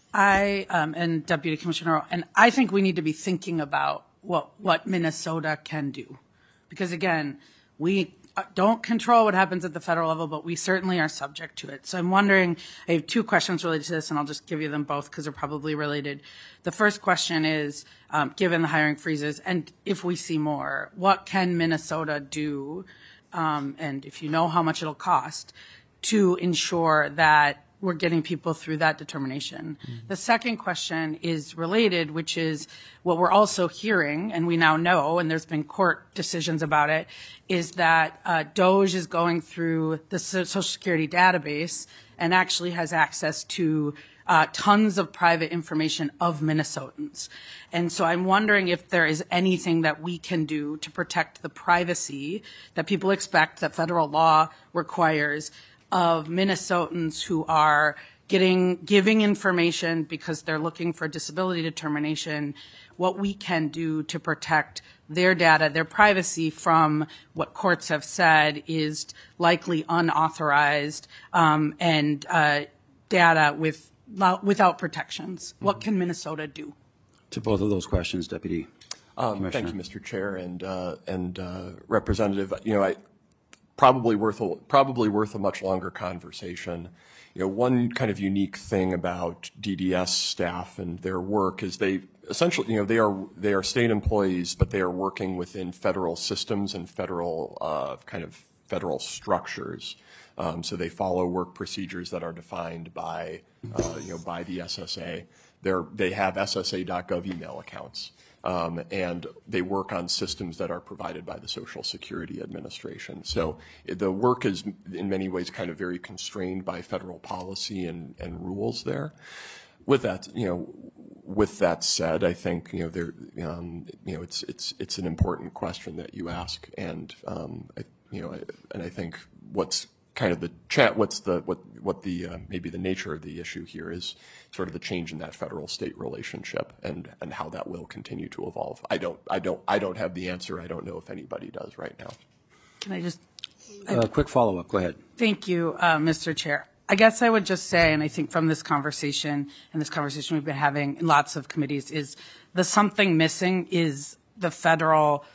I um, and Deputy Commissioner, and I think we need to be thinking about what what Minnesota can do, because again, we don't control what happens at the federal level, but we certainly are subject to it. So I'm wondering, I have two questions related to this, and I'll just give you them both because they're probably related. The first question is, um, given the hiring freezes, and if we see more, what can Minnesota do, um, and if you know how much it'll cost, to ensure that we're getting people through that determination. Mm-hmm. The second question is related, which is what we're also hearing, and we now know, and there's been court decisions about it, is that uh, DOJ is going through the Social Security database and actually has access to uh, tons of private information of Minnesotans. And so I'm wondering if there is anything that we can do to protect the privacy that people expect, that federal law requires, of Minnesotans who are getting giving information because they're looking for disability determination, what we can do to protect their data, their privacy from what courts have said is likely unauthorized um, and uh, data with without protections. Mm-hmm. What can Minnesota do?
To both of those questions, Deputy
um,
Commissioner.
Thank you, Mister Chair and uh, and uh, Representative. You know, I. Probably worth a, probably worth a much longer conversation. You know, one kind of unique thing about D D S staff and their work is they essentially, you know, they are they are state employees, but they are working within federal systems and federal uh, kind of federal structures. Um, so they follow work procedures that are defined by, uh, you know, by the S S A. They're, they have S S A dot gov email accounts. Um, and they work on systems that are provided by the Social Security Administration. So the work is in many ways kind of very constrained by federal policy and, and rules there. With that, you know, with that said, I think you know there, um, you know, it's it's it's an important question that you ask, and um, I, you know, and I think what's kind of the chat, what's the what what the uh, maybe the nature of the issue here is sort of the change in that federal-state relationship and and how that will continue to evolve. I don't I don't I don't have the answer. I don't know if anybody does right now.
Can I just
a uh, quick follow-up? Go ahead.
Thank you, uh, Mister Chair. I guess I would just say, and I think from this conversation and this conversation we've been having in lots of committees, is the something missing is the federal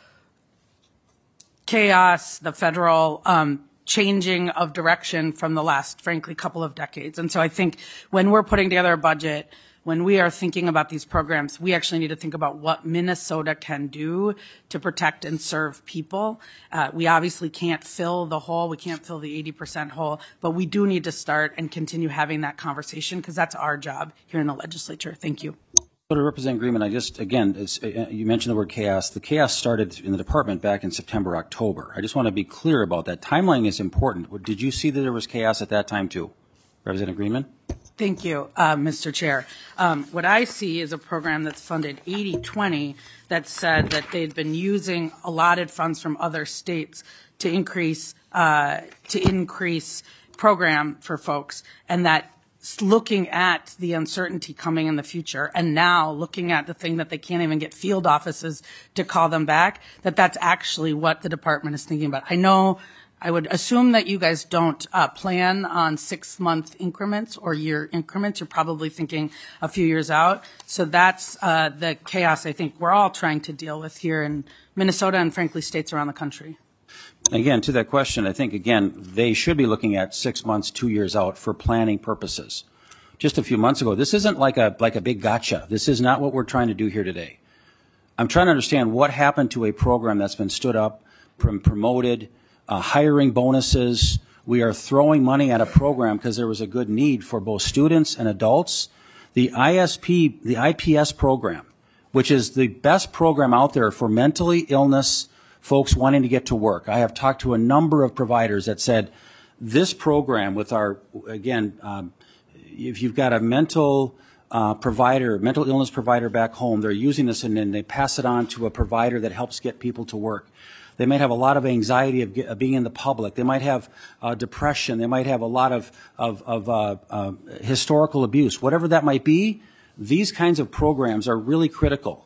chaos, the federal um, changing of direction from the last, frankly, couple of decades. And so I think when we're putting together a budget, when we are thinking about these programs, we actually need to think about what Minnesota can do to protect and serve people. Uh, we obviously can't fill the hole. We can't fill the eighty percent hole, but we do need to start and continue having that conversation because that's our job here in the legislature. Thank you.
So to Representative Greenman, I just, again, it's, uh, you mentioned the word chaos. The chaos started in the department back in September, October. I just want to be clear about that. Timeline is important. Did you see that there was chaos at that time too? Representative Greenman?
Thank you, uh, Mister Chair. Um, what I see is a program that's funded eighty twenty that said that they'd been using allotted funds from other states to increase uh, to increase program for folks, and that looking at the uncertainty coming in the future and now looking at the thing that they can't even get field offices to call them back, that that's actually what the department is thinking about. I know I would assume that you guys don't uh, plan on six-month increments or year increments. You're probably thinking a few years out. So that's uh, the chaos I think we're all trying to deal with here in Minnesota and, frankly, states around the country.
Again, to that question, I think, again, they should be looking at six months, two years out for planning purposes. Just a few months ago, this isn't like a like a big gotcha. This is not what we're trying to do here today. I'm trying to understand what happened to a program that's been stood up, prom- promoted, uh, hiring bonuses. We are throwing money at a program because there was a good need for both students and adults. The I S P, the I P S program, which is the best program out there for mentally illness folks wanting to get to work. I have talked to a number of providers that said this program with our, again, um, if you've got a mental uh, provider, mental illness provider back home, they're using this and then they pass it on to a provider that helps get people to work. They might have a lot of anxiety of, get, of being in the public. They might have uh, depression. They might have a lot of, of, of uh, uh, historical abuse. Whatever that might be, these kinds of programs are really critical.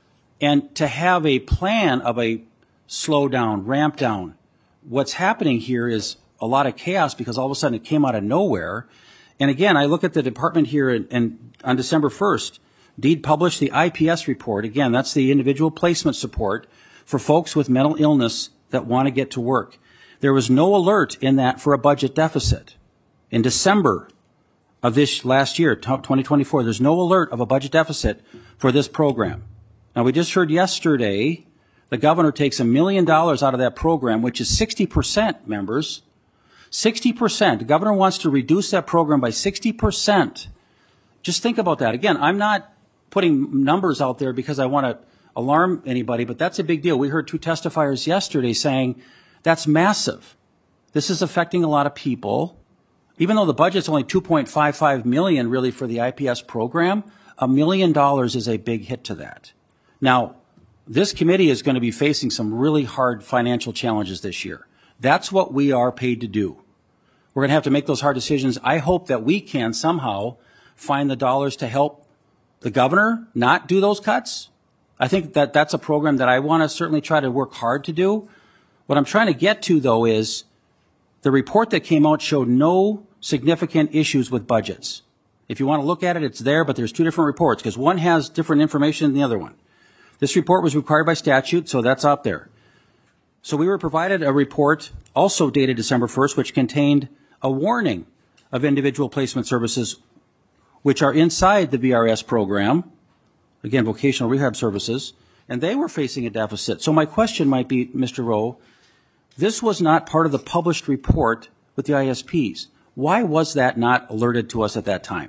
And to have a plan of a slow down, ramp down, what's happening here is a lot of chaos because all of a sudden it came out of nowhere. And again, I look at the department here and, and on December first, DEED published the I P S report. Again, that's the individual placement support for folks with mental illness that want to get to work. There was no alert in that for a budget deficit. In December of this last year, twenty twenty-four, there's no alert of a budget deficit for this program. Now, we just heard yesterday the governor takes a million dollars out of that program, which is sixty percent, members. sixty percent. The governor wants to reduce that program by sixty percent. Just think about that. Again, I'm not putting numbers out there because I want to alarm anybody, but that's a big deal. We heard two testifiers yesterday saying that's massive. This is affecting a lot of people. Even though the budget's only two point five five million dollars really for the I P S program, a million dollars is a big hit to that. Now, this committee is going to be facing some really hard financial challenges this year. That's what we are paid to do. We're going to have to make those hard decisions. I hope that we can somehow find the dollars to help the governor not do those cuts. I think that that's a program that I want to certainly try to work hard to do. What I'm trying to get to, though, is the report that came out showed no significant issues with budgets. If you want to look at it, it's there, but there's two different reports because one has different information than the other one. This report was required by statute, so that's out there. So we were provided a report also dated December first, which contained a warning of individual placement services which are inside the V R S program, again, vocational rehab services, and they were facing a deficit. So my question might be, Mister Rowe, this was not part of the published report with the I S Ps. Why was that not alerted to us at that time?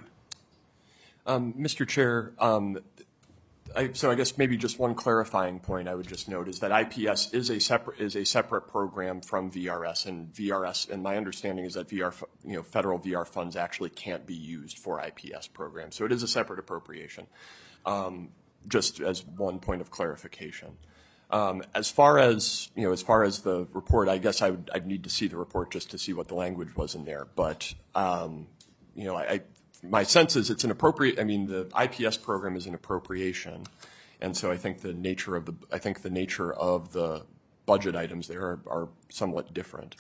Um, Mister Chair, um, I, so I guess maybe just one clarifying point I would just note is that I P S is a separate is a separate program from V R S, and V R S, and my understanding is that V R, you know, federal V R funds actually can't be used for I P S programs, so it is a separate appropriation. Um, just as one point of clarification. Um, as far as you know, as far as the report, I guess I would I'd need to see the report just to see what the language was in there. But um, you know, I. I my sense is it's an appropriate, I mean, the I P S program is an appropriation. And so I think the nature of the, I think the nature of the budget items there are, are somewhat different.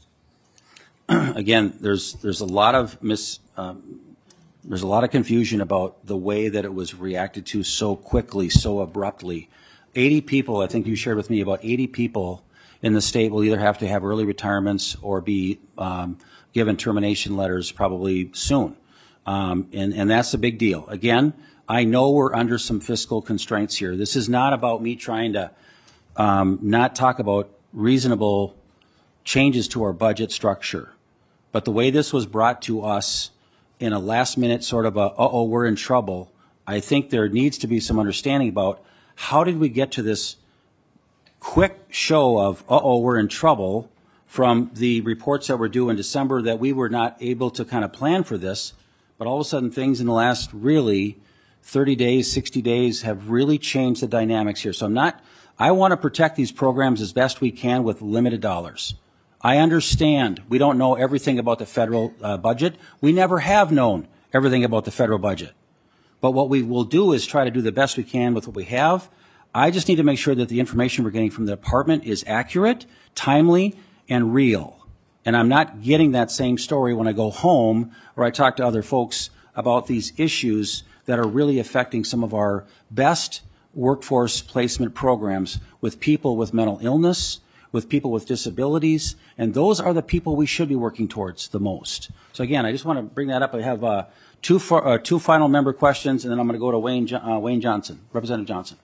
Again, there's, there's a lot of mis, um, there's a lot of confusion about the way that it was reacted to so quickly, so abruptly. eighty people, I think you shared with me, about eighty people in the state will either have to have early retirements or be um, given termination letters probably soon. Um, and, and that's a big deal. Again, I know we're under some fiscal constraints here. This is not about me trying to um, not talk about reasonable changes to our budget structure. But the way this was brought to us in a last minute sort of a, uh-oh, we're in trouble, I think there needs to be some understanding about how did we get to this quick show of, uh-oh, we're in trouble from the reports that were due in December that we were not able to kind of plan for this. But all of a sudden, things in the last really thirty days, sixty days have really changed the dynamics here. So I'm not, I want to protect these programs as best we can with limited dollars. I understand we don't know everything about the federal uh, budget. We never have known everything about the federal budget. But what we will do is try to do the best we can with what we have. I just need to make sure that the information we're getting from the department is accurate, timely, and real. And I'm not getting that same story when I go home or I talk to other folks about these issues that are really affecting some of our best workforce placement programs with people with mental illness, with people with disabilities, and those are the people we should be working towards the most. So again, I just want to bring that up. I have uh, two, for, uh, two final member questions, and then I'm going to go to Wayne, uh, Wayne Johnson. Representative Johnson.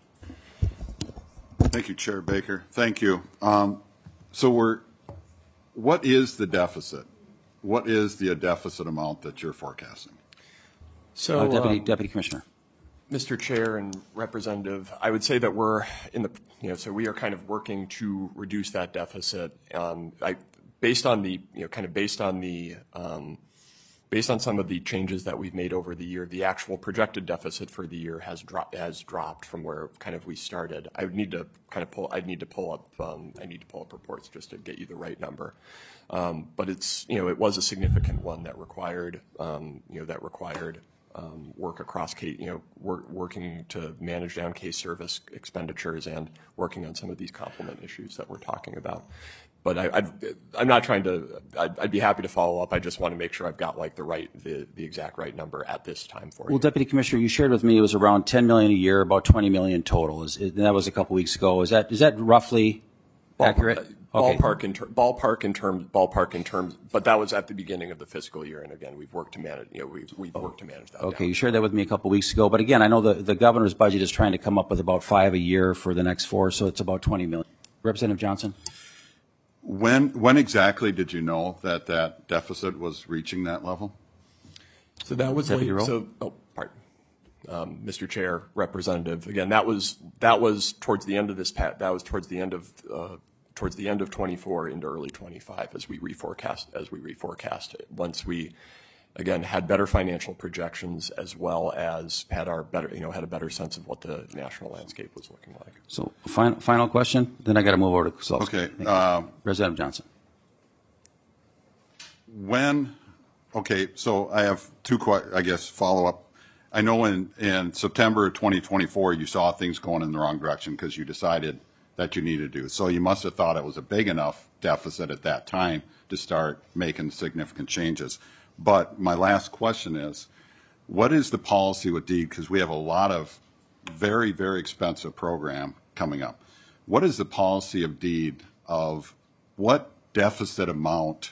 Thank you, Chair Baker. Thank you. Um, so we're What is the deficit? What is the deficit amount that you're forecasting?
So,
uh, Deputy,
um,
Deputy Commissioner.
Mister Chair and Representative, I would say that we're in the, you know, so we are kind of working to reduce that deficit. Um, I, based on the, you know, kind of based on the, um, based on some of the changes that we've made over the year, the actual projected deficit for the year has dropped has dropped from where kind of we started. I would need to kind of pull. I'd need to pull up. Um, I need to pull up reports just to get you the right number. Um, but it's you know it was a significant one that required um, you know that required. Um, work across case, you know, work, working to manage down case service expenditures and working on some of these complement issues that we're talking about. But I, I'd, I'm not trying to. I'd, I'd be happy to follow up. I just want to make sure I've got like the right, the, the exact right number at this time for
Well,
you.
Deputy Commissioner, you shared with me it was around ten million a year, about twenty million total. Is, is that was a couple weeks ago? Is that is that roughly
Ballpark,
accurate?
Ballpark
Okay.
in ter- ballpark in terms ballpark in terms, but that was at the beginning of the fiscal year, and again, we've worked to manage. You know, we've we've worked to manage that.
Okay,
down.
you shared that with me a couple weeks ago, but again, I know the, the governor's budget is trying to come up with about five a year for the next four, so it's about twenty million. Representative Johnson?
When, when exactly did you know that that deficit was reaching that level?
So that was
Deputy
late,
Rowe?
so oh pardon, um, Mister Chair, Representative. Again, that was that was towards the end of this pat. That was towards the end of uh, towards the end of twenty-four into early twenty-five as we reforecast as we reforecast it. Once we again had better financial projections as well as had our better you know had a better sense of what the national landscape was looking like.
So final, final question, then I got to move over to Kozlowski.
Okay,
Thank you.
uh,
Representative Johnson.
When, okay, so I have two, que- I guess, follow-up. I know in, in September of twenty twenty-four, you saw things going in the wrong direction because you decided that you needed to do. So you must have thought it was a big enough deficit at that time to start making significant changes. But my last question is, what is the policy with DEED? Because we have a lot of very, very expensive program coming up. What is the policy of DEED of what deficit amount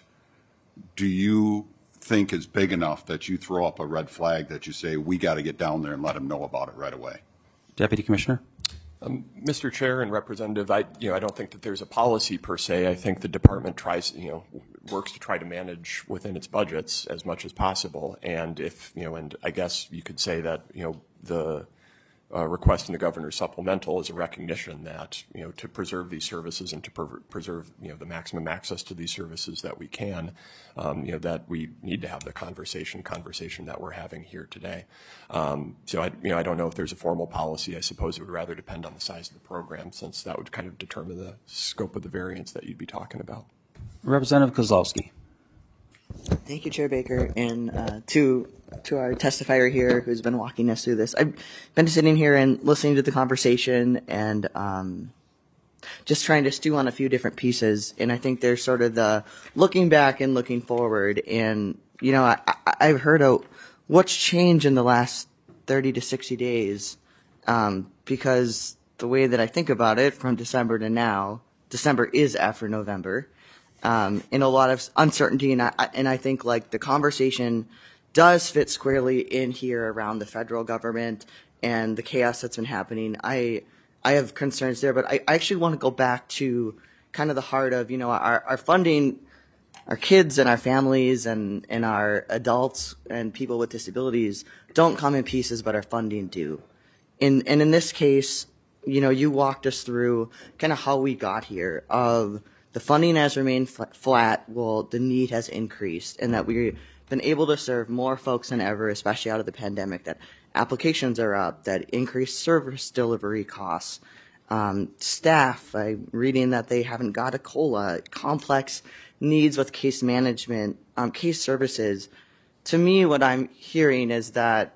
do you think is big enough that you throw up a red flag that you say, we got to get down there and let them know about it right away?
Deputy Commissioner?
Um, Mister Chair and Representative, I, you know, I don't think that there's a policy per se. I think the department tries, you know, works to try to manage within its budgets as much as possible. And if, you know, and I guess you could say that, you know, the uh, request in the governor's supplemental is a recognition that, you know, to preserve these services and to per- preserve, you know, the maximum access to these services that we can, um, you know, that we need to have the conversation, conversation that we're having here today. Um, so I, you know, I don't know if there's a formal policy. I suppose it would rather depend on the size of the program, since that would kind of determine the scope of the variance that you'd be talking about.
Representative Kozlowski.
Thank you, Chair Baker, and uh, to to our testifier here who's been walking us through this. I've been sitting here and listening to the conversation and um, just trying to stew on a few different pieces. And I think there's sort of the looking back and looking forward. And you know, I, I, I've heard of what's changed in the last thirty to sixty days, um, because the way that I think about it, from December to now, December is after November. Um, in a lot of uncertainty, and I, and I think like the conversation does fit squarely in here around the federal government and the chaos that's been happening. I I have concerns there, but I, I actually want to go back to kind of the heart of, you know, our, our funding, our kids and our families and, and our adults and people with disabilities don't come in pieces, but our funding do. In, and in this case, you know, you walked us through kind of how we got here of the funding has remained f- flat while the need has increased, and that we've been able to serve more folks than ever, especially out of the pandemic, that applications are up, that increased service delivery costs, um, staff, I'm reading that they haven't got a COLA, complex needs with case management, um, case services. To me, what I'm hearing is that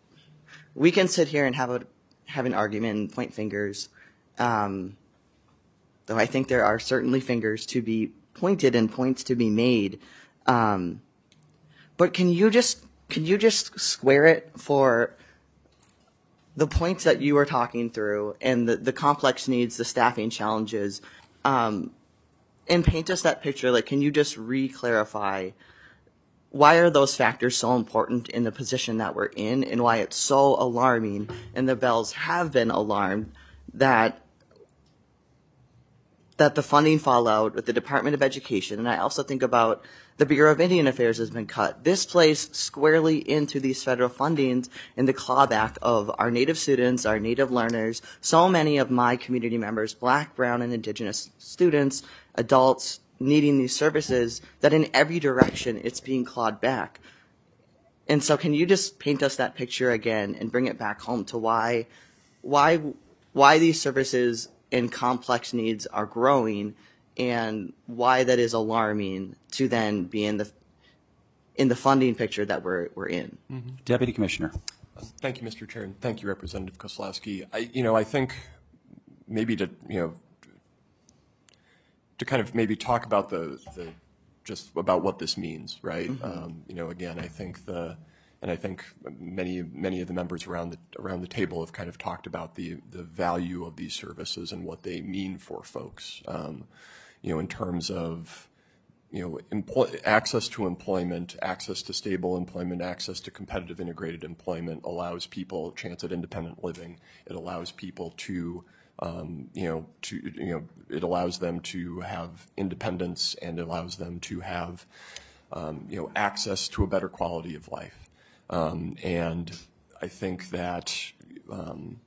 we can sit here and have a have an argument and point fingers, um, though I think there are certainly fingers to be pointed and points to be made. Um, but can you just can you just square it for the points that you were talking through and the, the complex needs, the staffing challenges, um, and paint us that picture? Like, can you just re-clarify why are those factors so important in the position that we're in, and why it's so alarming, and the bells have been alarmed that that the funding fallout with the Department of Education, and I also think about the Bureau of Indian Affairs has been cut. This plays squarely into these federal fundings and the clawback of our Native students, our Native learners, so many of my community members, Black, Brown, and Indigenous students, adults needing these services, that in every direction it's being clawed back. And so can you just paint us that picture again and bring it back home to why, why, why these services and complex needs are growing and why that is alarming to then be in the, in the funding picture that we're, we're in?
Mm-hmm.
Deputy Commissioner.
Thank you, Mister Chair, and thank you, Representative Koslowski. I, you know, I think maybe to, you know, to kind of maybe talk about the, the just about what this means, right? Mm-hmm. Um, you know, again, I think the, and I think many many of the members around the around the table have kind of talked about the the value of these services and what they mean for folks. Um, you know, in terms of, you know, employ, access to employment, access to stable employment, access to competitive integrated employment allows people a chance at independent living. It allows people to Um, you know, to, you know, it allows them to have independence and allows them to have, um, you know, access to a better quality of life. Um, and I think that, um,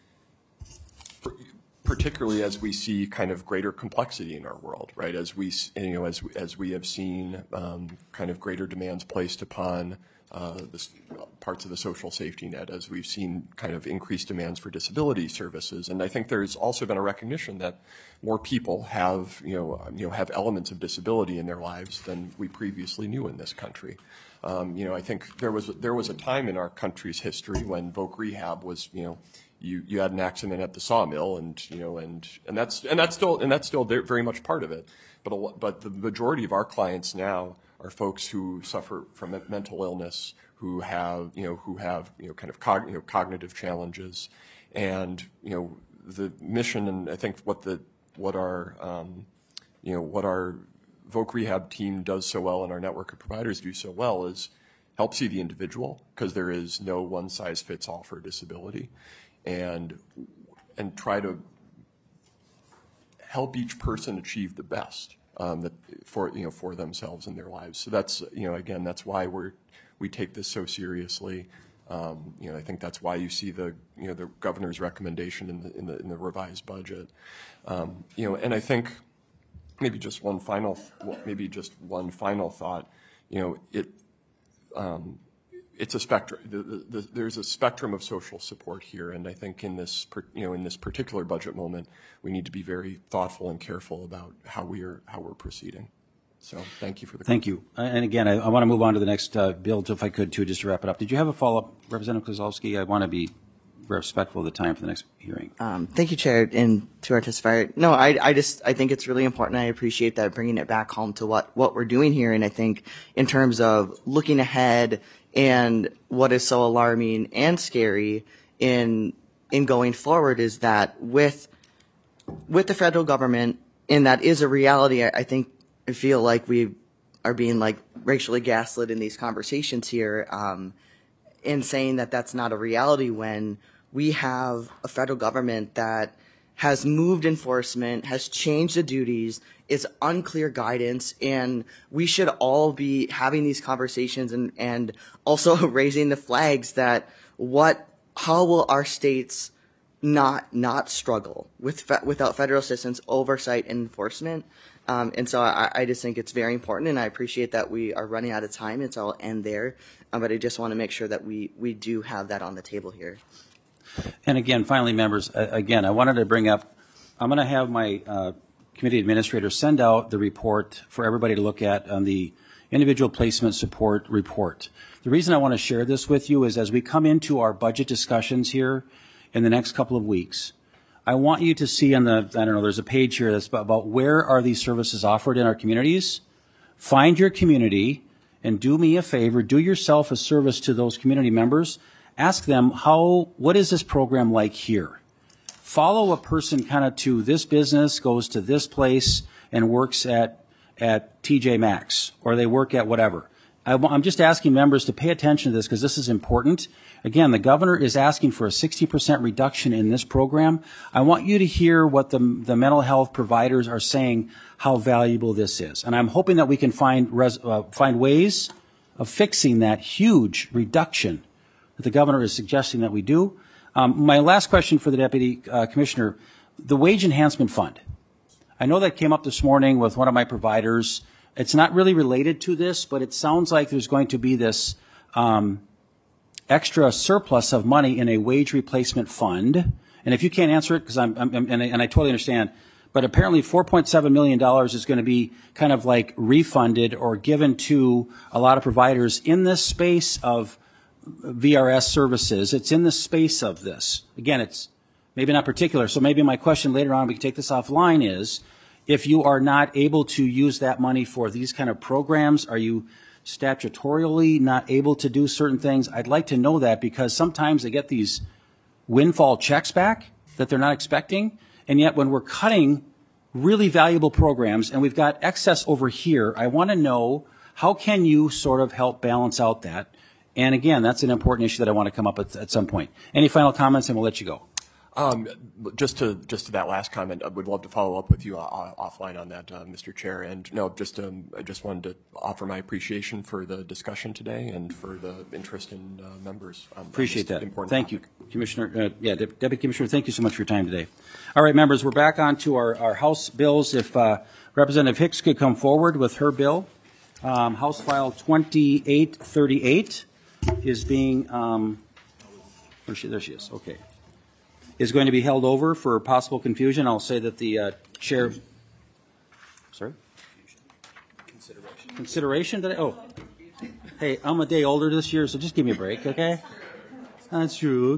particularly as we see kind of greater complexity in our world, right? As we, you know, as as we have seen um, kind of greater demands placed upon Uh, the parts of the social safety net, as we've seen kind of increased demands for disability services. And I think there's also been a recognition that more people have, you know, you know, have elements of disability in their lives than we previously knew in this country. Um, you know, I think there was, there was a time in our country's history when voc rehab was, you know, you, you had an accident at the sawmill and, you know, and, and that's, and that's still, and that's still very much part of it. But, a, but the majority of our clients now are folks who suffer from mental illness, who have, you know, who have, you know, kind of cog, you know, cognitive challenges, and, you know, the mission, and I think what the, what our, um, you know, what our voc rehab team does so well and our network of providers do so well is help see the individual, because there is no one size fits all for disability, and, and try to help each person achieve the best. Um, that for, you know, for themselves and their lives. So that's, you know, again, that's why we're, we take this so seriously. Um, you know, I think that's why you see the, you know, the governor's recommendation in the, in the, in the revised budget. Um, you know, and I think maybe just one final, maybe just one final thought, you know, it, um, it's a spectrum. The, the, the, there's a spectrum of social support here, and I think in this, per, you know, in this particular budget moment, we need to be very thoughtful and careful about how we are, how we're proceeding. So, thank you for the.
Thank you. And again, I, I want to move on to the next uh, bill, if I could, too, just to wrap it up. Did you have a follow-up, Representative Kozlowski? I want to be respectful of the time for the next hearing.
Um, thank you, Chair, and to our testifier. No, I, I just, I think it's really important. I appreciate that, bringing it back home to what, what we're doing here. And I think in terms of looking ahead and what is so alarming and scary in, in going forward is that with, with the federal government, and that is a reality, I, I think, I feel like we are being like racially gaslit in these conversations here, um, in saying that that's not a reality when we have a federal government that has moved enforcement, has changed the duties, is unclear guidance, and we should all be having these conversations and, and also raising the flags that what, how will our states not, not struggle with, fe- without federal assistance, oversight, and enforcement? Um, and so I, I just think it's very important, and I appreciate that we are running out of time, and so I'll end there. Um, but I just want to make sure that we, we do have that on the table here.
And again, finally, members, uh, again, I wanted to bring up, I'm going to have my uh, committee administrator send out the report for everybody to look at on the individual placement support report. The reason I want to share this with you is as we come into our budget discussions here in the next couple of weeks, I want you to see on the, I don't know, there's a page here that's about, about where are these services offered in our communities. Find your community and do me a favor, do yourself a service to those community members. Ask them, how, what is this program like here? Follow a person kind of to this business, goes to this place, and works at, at T J Maxx, or they work at whatever. I, I'm just asking members to pay attention to this because this is important. Again, the governor is asking for a sixty percent reduction in this program. I want you to hear what the, the mental health providers are saying, how valuable this is. And I'm hoping that we can find, res, uh, find ways of fixing that huge reduction that the governor is suggesting that we do. Um, my last question for the Deputy uh, Commissioner, the Wage Enhancement Fund. I know that came up this morning with one of my providers. It's not really related to this, but it sounds like there's going to be this um, extra surplus of money in a wage replacement fund. And if you can't answer it, because I'm, I'm and, I, and I totally understand, but apparently four point seven million dollars is going to be kind of like refunded or given to a lot of providers in this space of V R S services. It's in the space of this. Again, it's maybe not particular. So maybe my question later on, we can take this offline, is if you are not able to use that money for these kind of programs, are you statutorily not able to do certain things? I'd like to know that, because sometimes they get these windfall checks back that they're not expecting. And yet when we're cutting really valuable programs and we've got excess over here, I want to know, how can you sort of help balance out that? And again, that's an important issue that I want to come up at, at some point. Any final comments, and we'll let you go.
Um, just to just to that last comment, I would love to follow up with you uh, offline on that, uh, Mister Chair. And no, just um, I just wanted to offer my appreciation for the discussion today and for the interest in uh, members. Um,
Appreciate that.
Important
Thank
topic.
you, Commissioner. Uh, yeah, De- Deputy Commissioner, thank you so much for your time today. All right, members, we're back on to our, our House bills. If uh, Representative Hicks could come forward with her bill. Um, House File twenty-eight thirty-eight is being, um, where she, there she is, okay. Is going to be held over for possible confusion. I'll say that the uh, chair, sorry? Consideration. Consideration today? Oh. Hey, I'm a day older this year, so just give me a break, okay? That's true,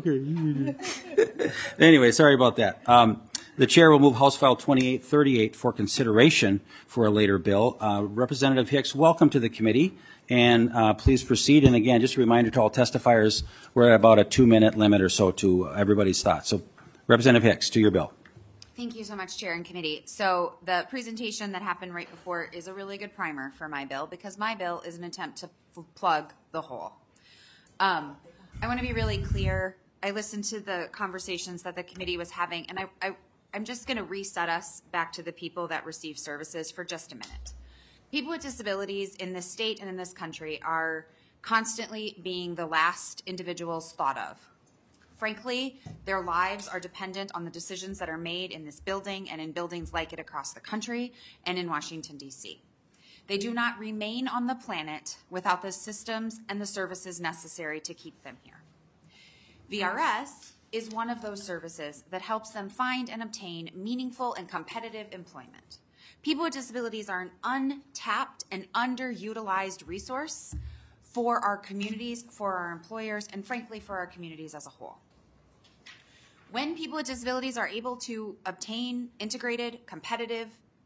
okay. Anyway, sorry about that. Um, the chair will move House File twenty-eight thirty-eight for consideration for a later bill. Uh, Representative Hicks, welcome to the committee, and uh, please proceed. And again, just a reminder to all testifiers, we're at about a two-minute limit or so to everybody's thoughts. So, Representative Hicks, to your bill.
Thank you so much, Chair and Committee. So the presentation that happened right before is a really good primer for my bill, because my bill is an attempt to f- plug the hole. Um, I want to be really clear. I listened to the conversations that the committee was having, and I, I, I'm just going to reset us back to the people that receive services for just a minute. People with disabilities in this state and in this country are constantly being the last individuals thought of. Frankly, their lives are dependent on the decisions that are made in this building and in buildings like it across the country and in Washington, D C. They do not remain on the planet without the systems and the services necessary to keep them here. V R S is one of those services that helps them find and obtain meaningful and competitive employment. People with disabilities are an untapped and underutilized resource for our communities, for our employers, and frankly, for our communities as a whole. When people with disabilities are able to obtain integrated, competitive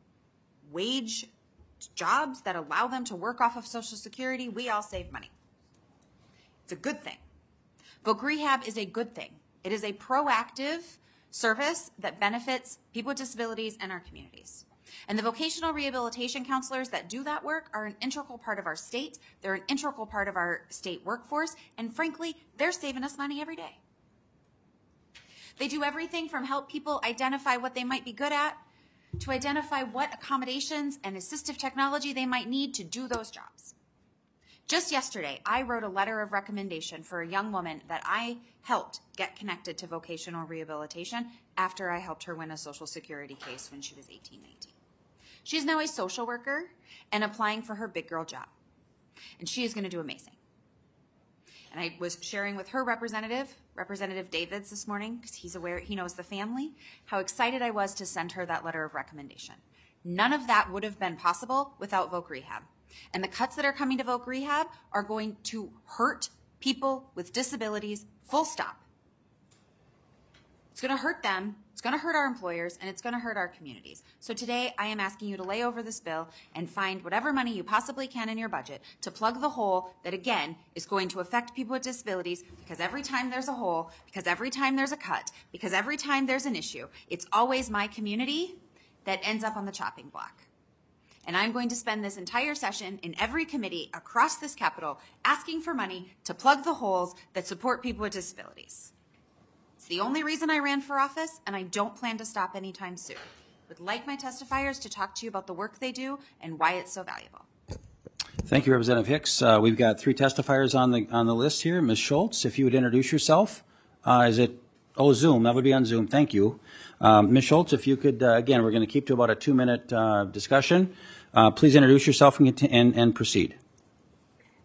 wage jobs that allow them to work off of Social Security, we all save money. It's a good thing. Voc Rehab is a good thing. It is a proactive service that benefits people with disabilities and our communities. And the vocational rehabilitation counselors that do that work are an integral part of our state. They're an integral part of our state workforce. And frankly, they're saving us money every day. They do everything from help people identify what they might be good at to identify what accommodations and assistive technology they might need to do those jobs. Just yesterday, I wrote a letter of recommendation for a young woman that I helped get connected to vocational rehabilitation after I helped her win a Social Security case when she was eighteen, nineteen. She's now a social worker and applying for her big girl job. And she is going to do amazing. And I was sharing with her representative, Representative Davids, this morning, because he's aware, he knows the family, how excited I was to send her that letter of recommendation. None of that would have been possible without Voc Rehab. And the cuts that are coming to Voc Rehab are going to hurt people with disabilities, full stop. It's going to hurt them, it's going to hurt our employers, and it's going to hurt our communities. So today, I am asking you to lay over this bill and find whatever money you possibly can in your budget to plug the hole that, again, is going to affect people with disabilities, because every time there's a hole, because every time there's a cut, because every time there's an issue, it's always my community that ends up on the chopping block. And I'm going to spend this entire session in every committee across this Capitol asking for money to plug the holes that support people with disabilities. It's the only reason I ran for office, and I don't plan to stop anytime soon. I would like my testifiers to talk to you about the work they do and why it's so valuable.
Thank you, Representative Hicks. Uh, we've got three testifiers on the on the list here. Miz Schultz, if you would introduce yourself. Uh, is it, oh, Zoom, that would be on Zoom. Thank you. Um, Miz Schultz, if you could, uh, again, we're going to keep to about a two-minute uh, discussion. Uh, please introduce yourself and, and, and proceed.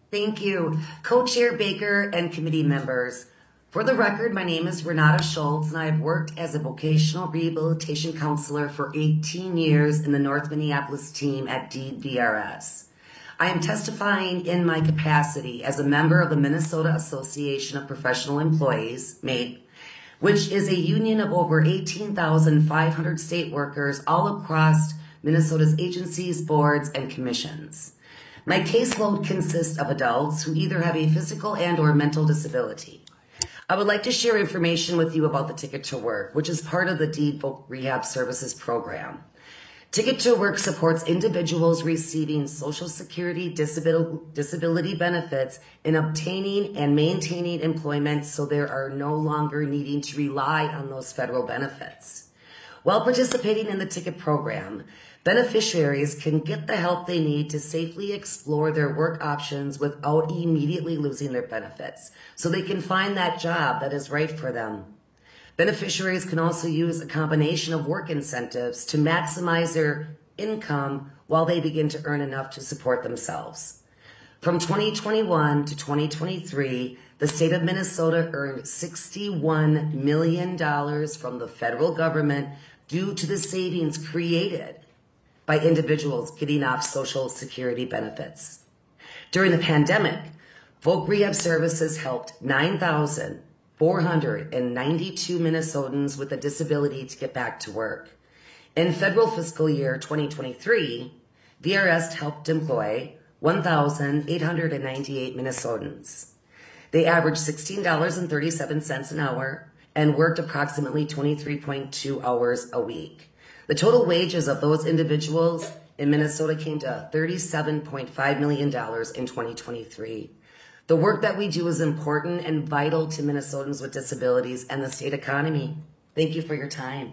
Thank you. Co-Chair Baker and committee members. For the record, my name is Renata Schultz, and I have worked as a vocational rehabilitation counselor for eighteen years in the North Minneapolis team at DEED V R S. I am testifying in my capacity as a member of the Minnesota Association of Professional Employees, MAPE, which is a union of over eighteen thousand five hundred state workers all across Minnesota's agencies, boards, and commissions. My caseload consists of adults who either have a physical and or mental disability. I would like to share information with you about the Ticket to Work, which is part of the DEED Voc Rehab Services program. Ticket to Work supports individuals receiving Social Security disability, disability benefits in obtaining and maintaining employment so they are no longer needing to rely on those federal benefits. While participating in the Ticket program, beneficiaries can get the help they need to safely explore their work options without immediately losing their benefits, so they can find that job that is right for them. Beneficiaries can also use a combination of work incentives to maximize their income while they begin to earn enough to support themselves. From twenty twenty-one to twenty twenty-three, the state of Minnesota earned sixty-one million dollars from the federal government due to the savings created by individuals getting off Social Security benefits. During the pandemic, Voc Rehab Services helped nine thousand four hundred ninety-two Minnesotans with a disability to get back to work. In federal fiscal year twenty twenty-three, V R S helped employ one thousand eight hundred ninety-eight Minnesotans. They averaged sixteen dollars and thirty-seven cents an hour and worked approximately twenty-three point two hours a week. The total wages of those individuals in Minnesota came to thirty-seven point five million dollars in twenty twenty-three. The work that we do is important and vital to Minnesotans with disabilities and the state economy. Thank you for your time.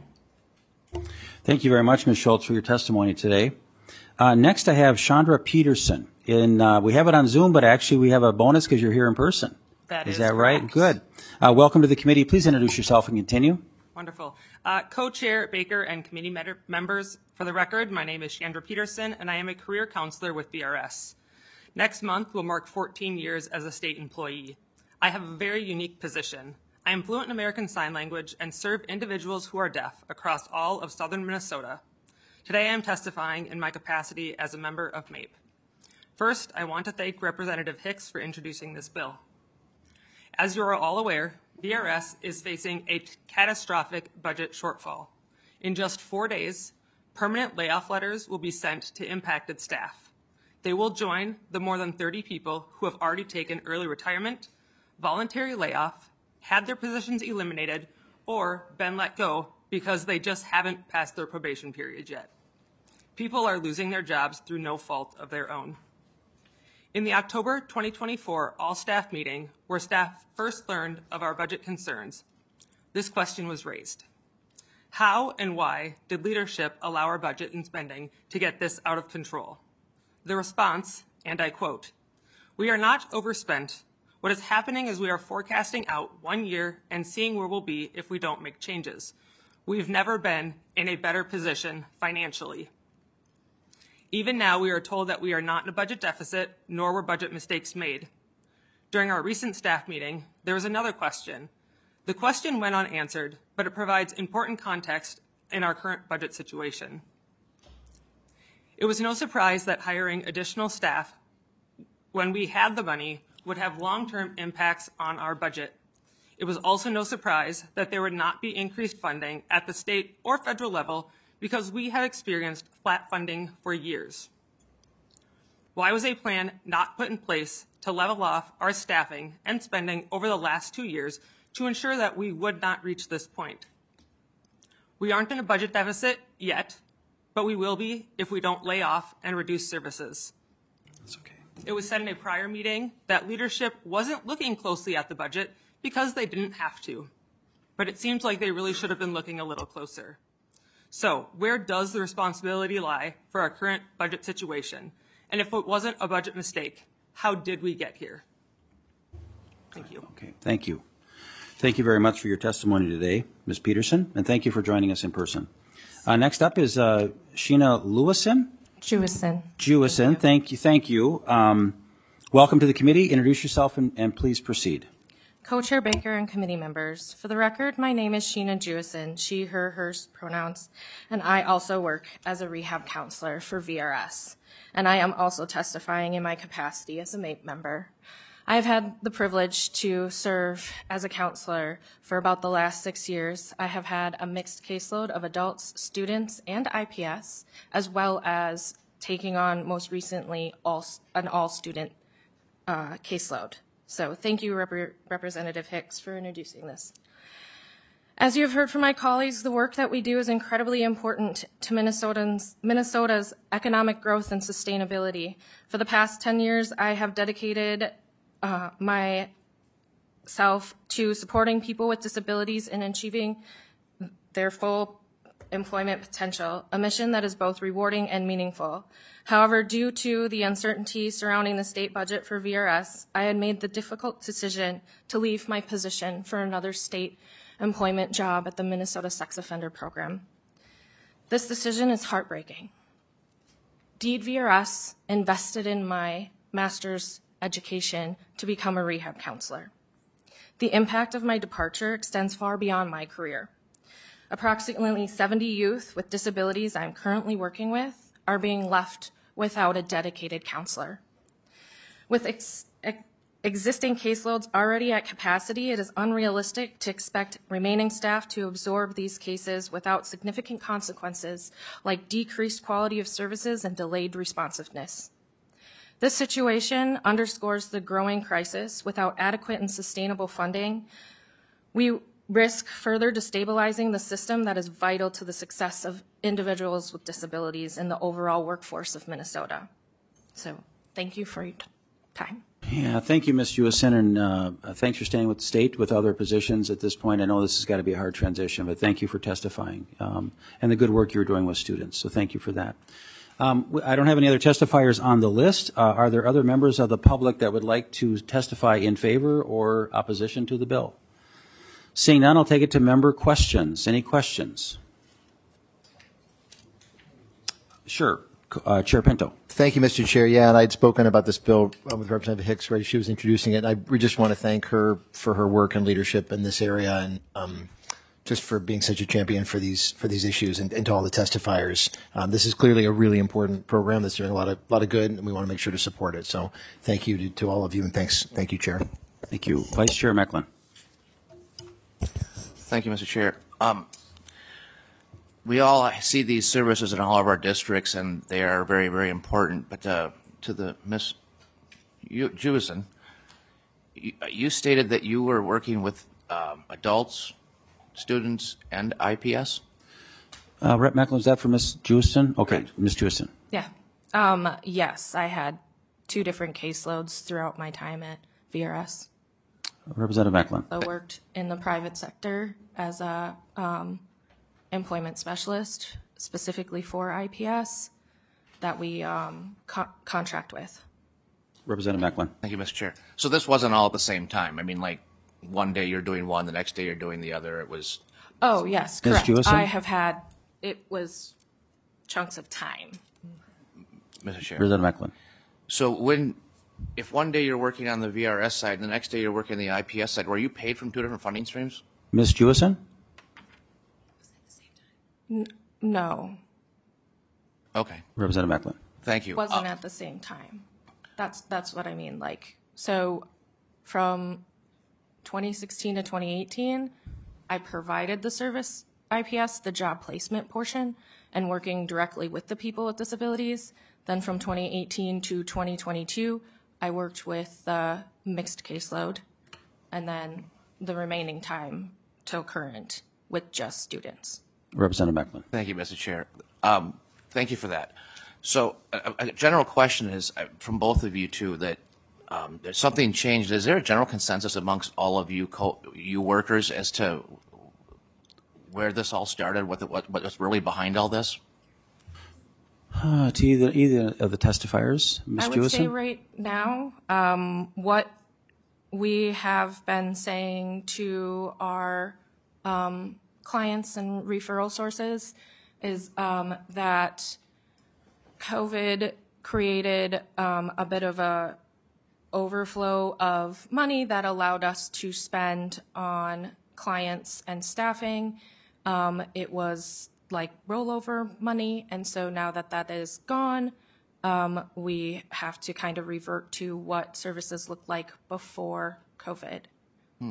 Thank you very much, Miz Schultz, for your testimony today. Uh, next, I have Chandra Peterson. In, uh, we have it on Zoom, but actually we have a bonus because you're here in person.
That
is,
is
that right?
correct.
Good. Uh, welcome to the committee. Please introduce yourself and continue.
Wonderful. Uh, Co-Chair Baker and committee med- members, for the record, my name is Chandra Peterson, and I am a career counselor with V R S. Next month will mark fourteen years as a state employee. I have a very unique position. I am fluent in American Sign Language and serve individuals who are deaf across all of southern Minnesota. Today I am testifying in my capacity as a member of MAPE. First, I want to thank Representative Hicks for introducing this bill. As you are all aware, V R S is facing a catastrophic budget shortfall. In just four days, permanent layoff letters will be sent to impacted staff. They will join the more than thirty people who have already taken early retirement, voluntary layoff, had their positions eliminated, or been let go because they just haven't passed their probation period yet. People are losing their jobs through no fault of their own. In the October twenty twenty-four all-staff meeting, where staff first learned of our budget concerns, this question was raised. How and why did leadership allow our budget and spending to get this out of control? The response, and I quote, "We are not overspent. What is happening is we are forecasting out one year and seeing where we'll be if we don't make changes. We've never been in a better position financially." Even now, we are told that we are not in a budget deficit, nor were budget mistakes made. During our recent staff meeting, there was another question. The question went unanswered, but it provides important context in our current budget situation. It was no surprise that hiring additional staff when we had the money would have long-term impacts on our budget. It was also no surprise that there would not be increased funding at the state or federal level because we have experienced flat funding for years. Why was a plan not put in place to level off our staffing and spending over the last two years to ensure that we would not reach this point? We aren't in a budget deficit yet, but we will be if we don't lay off and reduce services.
That's okay.
It was said in a prior meeting that leadership wasn't looking closely at the budget because they didn't have to. But it seems like they really should have been looking a little closer. So where does the responsibility lie for our current budget situation? And if it wasn't a budget mistake, how did we get here? Thank you.
Okay, thank you. Thank you very much for your testimony today, Miz Peterson, and thank you for joining us in person. Uh, next up is uh, Sheena Lewison.
Jewison.
Jewison, thank you. Thank you. Um, Welcome to the committee. Introduce yourself and, and please proceed.
Co-Chair Baker and committee members. For the record, my name is Sheena Jewison, she, her, hers pronouns, and I also work as a rehab counselor for V R S, and I am also testifying in my capacity as a MAPE member. I have had the privilege to serve as a counselor for about the last six years. I have had a mixed caseload of adults, students, and I P S, as well as taking on most recently all, an all-student uh, caseload. So thank you, Rep- Representative Hicks, for introducing this. As you have heard from my colleagues, the work that we do is incredibly important to Minnesotans, Minnesota's economic growth and sustainability. For the past ten years, I have dedicated uh, myself to supporting people with disabilities in achieving their full employment potential, a mission that is both rewarding and meaningful. However, due to the uncertainty surrounding the state budget for V R S, I had made the difficult decision to leave my position for another state employment job at the Minnesota Sex Offender Program. This decision is heartbreaking. Deed V R S invested in my master's education to become a rehab counselor. The impact of my departure extends far beyond my career. Approximately seventy youth with disabilities I'm currently working with are being left without a dedicated counselor. With ex- ex- existing caseloads already at capacity, it is unrealistic to expect remaining staff to absorb these cases without significant consequences like decreased quality of services and delayed responsiveness. This situation underscores the growing crisis. Without adequate and sustainable funding, we risk further destabilizing the system that is vital to the success of individuals with disabilities in the overall workforce of Minnesota. So thank you for your t- time.
Yeah, thank you, Miz Jewison, and uh, thanks for staying with the state with other positions at this point. I know this has got to be a hard transition, but thank you for testifying um, and the good work you're doing with students. So thank you for that. Um, I don't have any other testifiers on the list. Uh, are there other members of the public that would like to testify in favor or opposition to the bill? Seeing none, I'll take it to member questions. Any questions? Sure. Uh, Chair Pinto.
Thank you, Mister Chair. Yeah, and I'd spoken about this bill uh, with Representative Hicks right as she was introducing it. I we just want to thank her for her work and leadership in this area, and um, just for being such a champion for these for these issues, and, and to all the testifiers. Um, this is clearly a really important program that's doing a lot of lot of good, and we want to make sure to support it. So, thank you to, to all of you, and thanks, thank you, Chair.
Thank you, Vice Chair Mecklin.
Thank you, Mister Chair. Um, we all see these services in all of our districts, and they are very, very important. But uh, to the Miz Jewison, you, you stated that you were working with um, adults, students, and I P S?
Uh, Rep Mecklin, is that for Miz Jewison? Okay, Miz Jewison.
Yeah. Um, yes, I had two different caseloads throughout my time at V R S.
Representative Mecklin.
I worked in the private sector as a um, employment specialist, specifically for I P S, that we um, co- contract with.
Representative Mecklin.
Thank you, Mister Chair. So this wasn't all at the same time. I mean, like one day you're doing one, the next day you're doing the other. It was.
Oh yes,
Miz
correct.
Jewison?
I have had it was chunks of time.
Mister Chair.
Representative Mecklin.
So when, if one day you're working on the V R S side and the next day you're working on the I P S side, were you paid from two different funding streams?
Miz Jewison?
N- no,
Okay.
Representative Mecklin.
Thank you.
wasn't
Uh,
at the same time. That's that's what I mean. Like so, from twenty sixteen to twenty eighteen, I provided the service I P S, the job placement portion, and working directly with the people with disabilities. Then from twenty eighteen to twenty twenty-two, I worked with the mixed caseload, and then the remaining time till current with just students.
Representative Mecklin.
Thank you, Mister Chair. Um, thank you for that. So a, a general question is uh, from both of you too that um, there's something changed. Is there a general consensus amongst all of you co- you workers as to where this all started, what the, what what's really behind all this?
Uh, to either either of the testifiers, Miz
I would
Jewison?
say right now, um, what we have been saying to our um, clients and referral sources is um, that COVID created um, a bit of a overflow of money that allowed us to spend on clients and staffing. Um, it was like rollover money, and so now that that is gone, um, we have to kind of revert to what services looked like before COVID.
Hmm.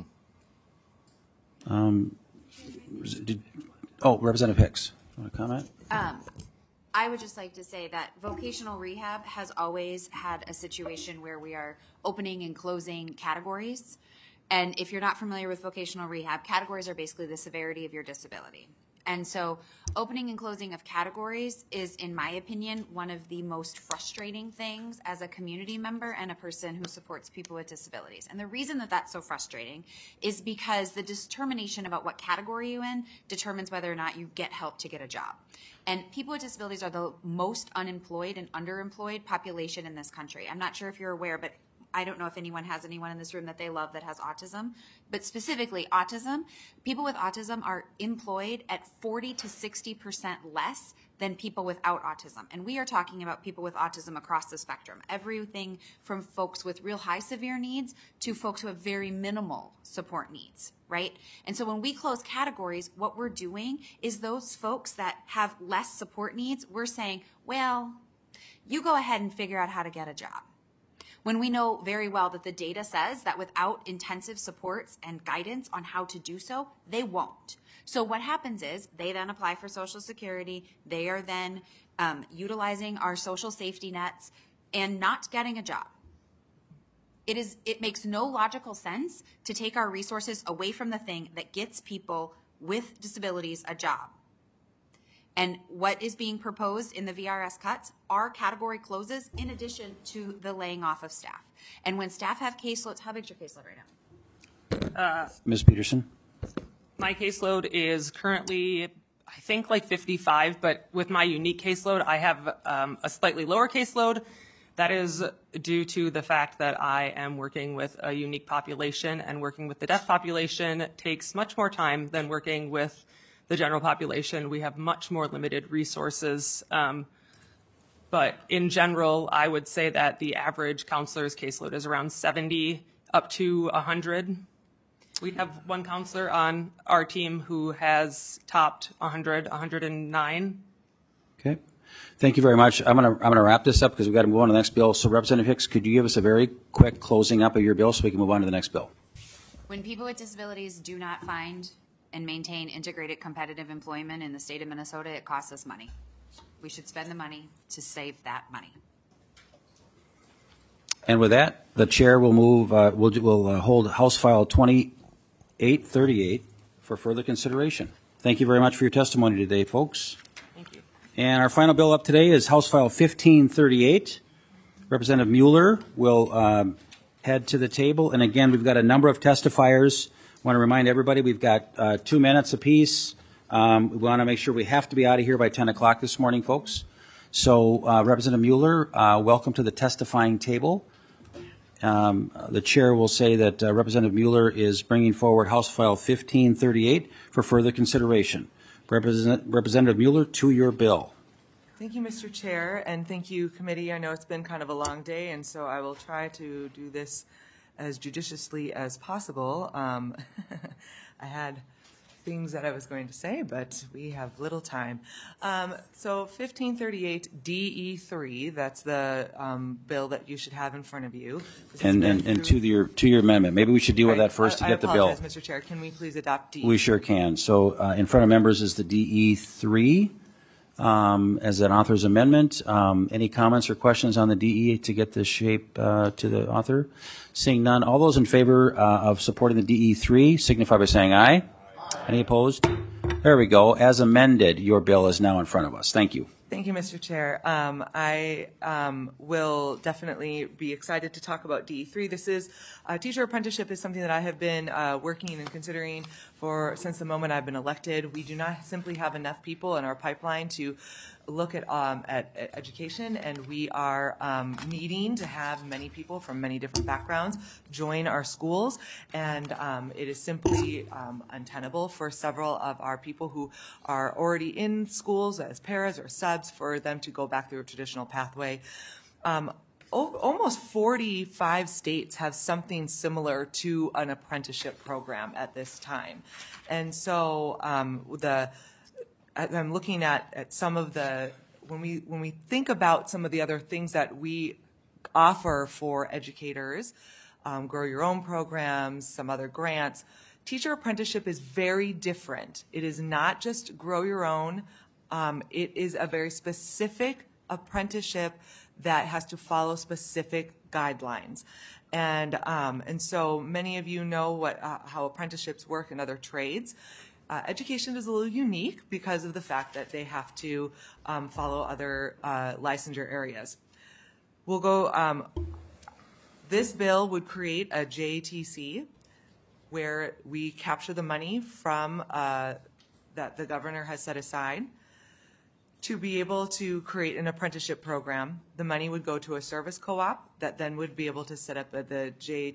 Um, did, oh, Representative Hicks, you want to comment?
Um, I would just like to say that vocational rehab has always had a situation where we are opening and closing categories. And if you're not familiar with vocational rehab, categories are basically the severity of your disability. And so opening and closing of categories is, in my opinion, one of the most frustrating things as a community member and a person who supports people with disabilities. And the reason that that's so frustrating is because the determination about what category you're in determines whether or not you get help to get a job. And people with disabilities are the most unemployed and underemployed population in this country. I'm not sure if you're aware, but I don't know if anyone has anyone in this room that they love that has autism, but specifically autism, people with autism are employed at forty to sixty percent less than people without autism. And we are talking about people with autism across the spectrum, everything from folks with real high severe needs to folks who have very minimal support needs, right? And so when we close categories, what we're doing is those folks that have less support needs, we're saying, well, you go ahead and figure out how to get a job. When we know very well that the data says that without intensive supports and guidance on how to do so, they won't. So what happens is they then apply for Social Security. They are then um, utilizing our social safety nets and not getting a job. It is. It makes no logical sense to take our resources away from the thing that gets people with disabilities a job. And what is being proposed in the V R S cuts are category closes in addition to the laying off of staff. And when staff have caseloads, how big's your caseload right now?
Uh,
Miz Peterson?
My caseload is currently, I think, like fifty-five, but with my unique caseload, I have um, a slightly lower caseload. That is due to the fact that I am working with a unique population, and working with the deaf population takes much more time than working with the general population. We have much more limited resources. Um, but in general, I would say that the average counselor's caseload is around seventy up to one hundred. We have one counselor on our team who has topped one hundred, one hundred nine.
Okay. Thank you very much. I'm going to I'm going to wrap this up because we've got to move on to the next bill. So Representative Hicks, could you give us a very quick closing up of your bill so we can move on to the next bill?
When people with disabilities do not find and maintain integrated competitive employment in the state of Minnesota, it costs us money. We should spend the money to save that money.
And with that, the chair will move, uh, will will uh, hold House File twenty-eight thirty-eight for further consideration. Thank you very much for your testimony today, folks.
Thank you.
And our final bill up today is House File fifteen thirty-eight. Representative Mueller will um, head to the table. And again, we've got a number of testifiers. I want to remind everybody we've got uh, two minutes apiece. Um, we want to make sure we have to be out of here by ten o'clock this morning, folks. So uh, Representative Mueller, uh, welcome to the testifying table. Um, the chair will say that uh, Representative Mueller is bringing forward House File fifteen thirty-eight for further consideration. Represent, Representative Mueller, to your bill.
Thank you, Mister Chair, and thank you, committee. I know it's been kind of a long day, and so I will try to do this as judiciously as possible. Um, I had things that I was going to say, but we have little time. Um, so fifteen thirty-eight D E three, that's the um, bill that you should have in front of you.
And, and, and to your to your amendment. Maybe we should deal with that first
I,
to get the bill.
I apologize, Mister Chair. Can we please adopt D?
We sure can. So uh, in front of members is the D E three um, as an author's amendment. Um, any comments or questions on the D E to get the shape uh, to the author? Seeing none, all those in favor uh, of supporting the D E three signify by saying aye. Any opposed? There we go. As amended, your bill is now in front of us. Thank you.
Thank you, Mister Chair. Um, I um, will definitely be excited to talk about D E three. This is uh, teacher apprenticeship is something that I have been uh, working and considering for since the moment I've been elected. We do not simply have enough people in our pipeline to look at, um, at, at education, and we are um, needing to have many people from many different backgrounds join our schools, and um, it is simply um, untenable for several of our people who are already in schools as paras or subs for them to go back through a traditional pathway. Um, o- almost forty-five states have something similar to an apprenticeship program at this time. And so um, the I'm looking at, at some of the, when we when we think about some of the other things that we offer for educators, um, grow your own programs, some other grants, teacher apprenticeship is very different. It is not just grow your own. Um, it is a very specific apprenticeship that has to follow specific guidelines. And um, and so many of you know what uh, how apprenticeships work in other trades. Uh, education is a little unique because of the fact that they have to um, follow other uh, licensure areas. We'll go, um, this bill would create a J A T C where we capture the money from uh, that the governor has set aside to be able to create an apprenticeship program. The money would go to a service co-op that then would be able to set up the J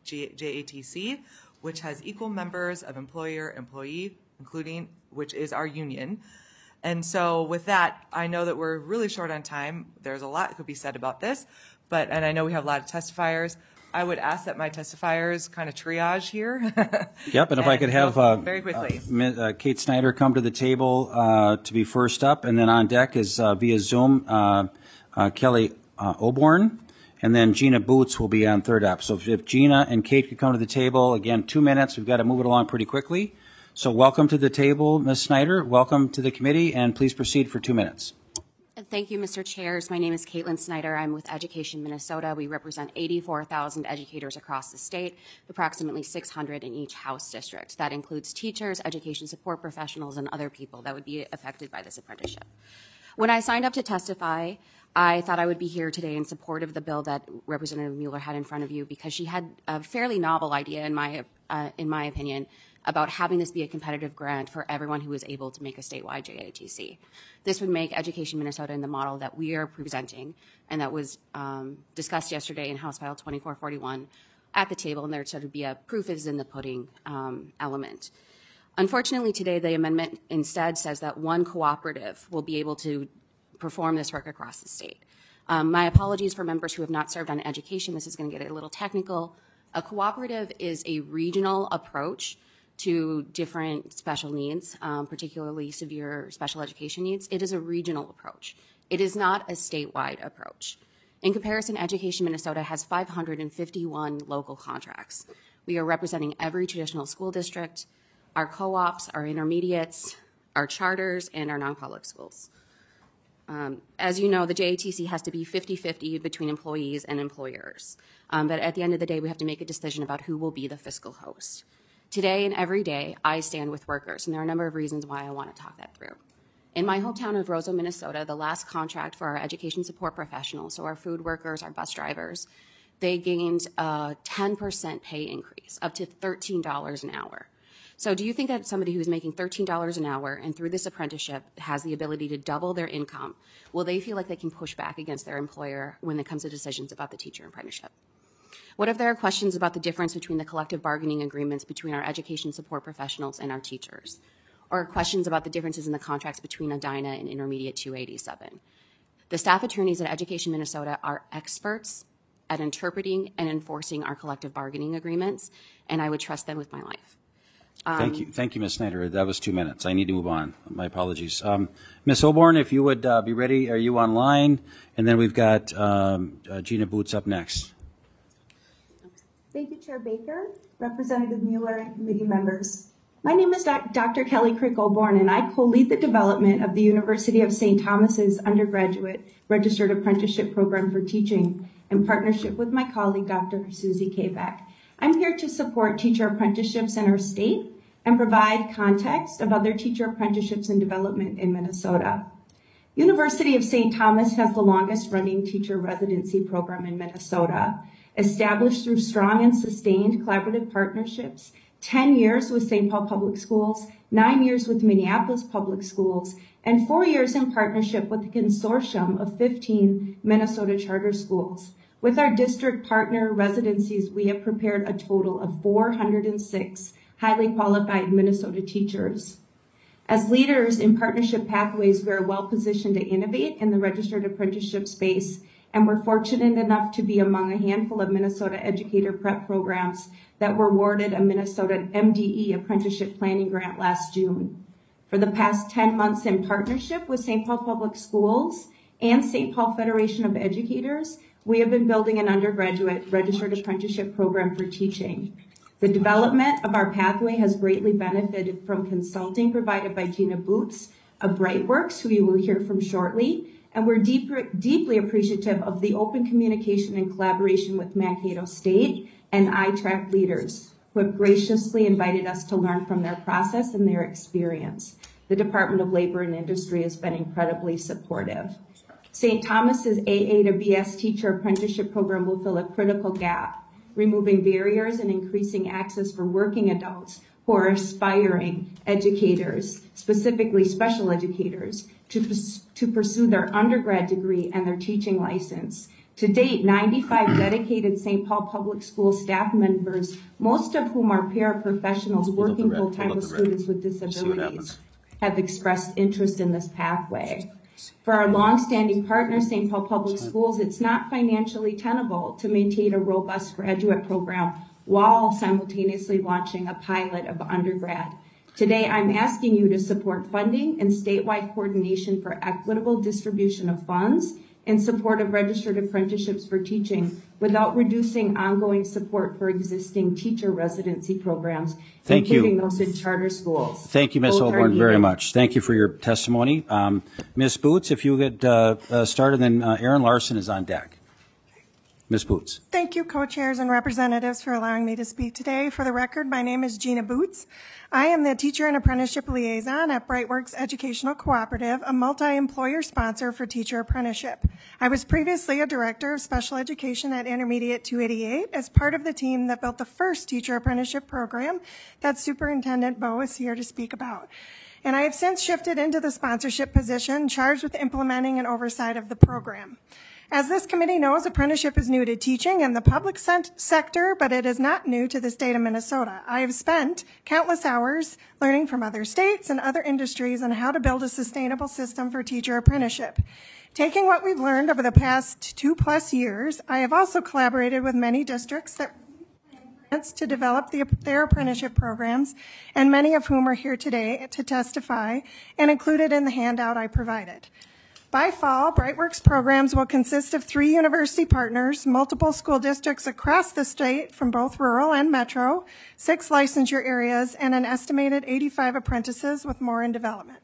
A T C, which has equal members of employer, employee, including, which is our union. And so with that, I know that we're really short on time. There's a lot that could be said about this, but, and I know we have a lot of testifiers. I would ask that my testifiers kind of triage here.
Yep, and if I could have uh,
very quickly.
Uh, uh, Kate Snyder come to the table uh, to be first up, and then on deck is uh, via Zoom uh, uh, Kelly uh, Oborn, and then Gina Boots will be on third up. So if, if Gina and Kate could come to the table, again, two minutes. We've got to move it along pretty quickly. So welcome to the table, Miz Snyder. Welcome to the committee, and please proceed for two minutes.
Thank you, Mister Chairs. My name is Caitlin Snyder. I'm with Education Minnesota. We represent eighty-four thousand educators across the state, approximately six hundred in each House district. That includes teachers, education support professionals, and other people that would be affected by this apprenticeship. When I signed up to testify, I thought I would be here today in support of the bill that Representative Mueller had in front of you because she had a fairly novel idea, in my uh, in my opinion, about having this be a competitive grant for everyone who is able to make a statewide J A T C. This would make Education Minnesota in the model that we are presenting and that was um, discussed yesterday in House File twenty-four forty-one at the table, and there sort of be a proof is in the pudding um, element. Unfortunately, today the amendment instead says that one cooperative will be able to perform this work across the state. Um, my apologies for members who have not served on education. This is going to get a little technical. A cooperative is a regional approach to different special needs, um, particularly severe special education needs. It is a regional approach. It is not a statewide approach. In comparison, Education Minnesota has five hundred fifty-one local contracts. We are representing every traditional school district, our co-ops, our intermediates, our charters, and our non-public schools. Um, as you know, the J A T C has to be fifty-fifty between employees and employers. Um, but at the end of the day, we have to make a decision about who will be the fiscal host. Today and every day, I stand with workers, and there are a number of reasons why I want to talk that through. In my hometown of Roseau, Minnesota, the last contract for our education support professionals, so our food workers, our bus drivers, they gained a ten percent pay increase, up to thirteen dollars an hour. So do you think that somebody who's making thirteen dollars an hour and through this apprenticeship has the ability to double their income, will they feel like they can push back against their employer when it comes to decisions about the teacher apprenticeship? What if there are questions about the difference between the collective bargaining agreements between our education support professionals and our teachers? Or questions about the differences in the contracts between Edina and Intermediate two eighty-seven? The staff attorneys at Education Minnesota are experts at interpreting and enforcing our collective bargaining agreements, and I would trust them with my life. Um,
Thank you. Thank you, Miz Snyder. That was two minutes. I need to move on. My apologies. Um, Miz Oborn, if you would uh, be ready, are you online? And then we've got um, uh, Gina Boots up next.
Thank you, Chair Baker, Representative Mueller, and committee members. My name is Doctor Kelly Crick-Oborn, and I co-lead the development of the University of Saint Thomas's undergraduate registered apprenticeship program for teaching in partnership with my colleague, Doctor Susie Kavak. I'm here to support teacher apprenticeships in our state and provide context of other teacher apprenticeships in development in Minnesota. University of Saint Thomas has the longest running teacher residency program in Minnesota, established through strong and sustained collaborative partnerships, ten years with Saint Paul Public Schools, nine years with Minneapolis Public Schools, and four years in partnership with a consortium of fifteen Minnesota charter schools. With our district partner residencies, we have prepared a total of four hundred six highly qualified Minnesota teachers. As leaders in partnership pathways, we are well positioned to innovate in the registered apprenticeship space and we're fortunate enough to be among a handful of Minnesota educator prep programs that were awarded a Minnesota M D E apprenticeship planning grant last June. For the past ten months, in partnership with Saint Paul Public Schools and Saint Paul Federation of Educators, we have been building an undergraduate registered apprenticeship program for teaching. The development of our pathway has greatly benefited from consulting provided by Gina Boots of Brightworks, who you will hear from shortly, and we're deep, deeply appreciative of the open communication and collaboration with Mankato State and I TRAC leaders, who have graciously invited us to learn from their process and their experience. The Department of Labor and Industry has been incredibly supportive. Saint Thomas's A A to B S teacher apprenticeship program will fill a critical gap, removing barriers and increasing access for working adults who are aspiring educators, specifically special educators, to, to pursue their undergrad degree and their teaching license. To date, ninety-five dedicated Saint Paul Public School staff members, most of whom are paraprofessionals working full-time with students with disabilities, have expressed interest in this pathway. For our longstanding partner, Saint Paul Public Schools, it's not financially tenable to maintain a robust graduate program while simultaneously launching a pilot of undergrad. Today, I'm asking you to support funding and statewide coordination for equitable distribution of funds in support of registered apprenticeships for teaching without reducing ongoing support for existing teacher residency programs,
Thank
including
you.
those in charter schools.
Thank you, Miz
Both are
Holborn, very
needed.
much. Thank you for your testimony. Um, Miz Boots, if you could uh, uh, start, and then uh, Aaron Larson is on deck. Miz Boots.
Thank you, co-chairs and representatives, for allowing me to speak today. For the record, my name is Gina Boots. I am the Teacher and Apprenticeship Liaison at Brightworks Educational Cooperative, a multi-employer sponsor for teacher apprenticeship. I was previously a Director of Special Education at Intermediate two eighty-eight as part of the team that built the first teacher apprenticeship program that Superintendent Bowe is here to speak about. And I have since shifted into the sponsorship position, charged with implementing and oversight of the program. As this committee knows, apprenticeship is new to teaching in the public sector, but it is not new to the state of Minnesota. I have spent countless hours learning from other states and other industries on how to build a sustainable system for teacher apprenticeship. Taking what we've learned over the past two plus years, I have also collaborated with many districts that to develop the, their apprenticeship programs, and many of whom are here today to testify and included in the handout I provided. By fall, Brightworks programs will consist of three university partners, multiple school districts across the state from both rural and metro, six licensure areas, and an estimated eighty-five apprentices with more in development.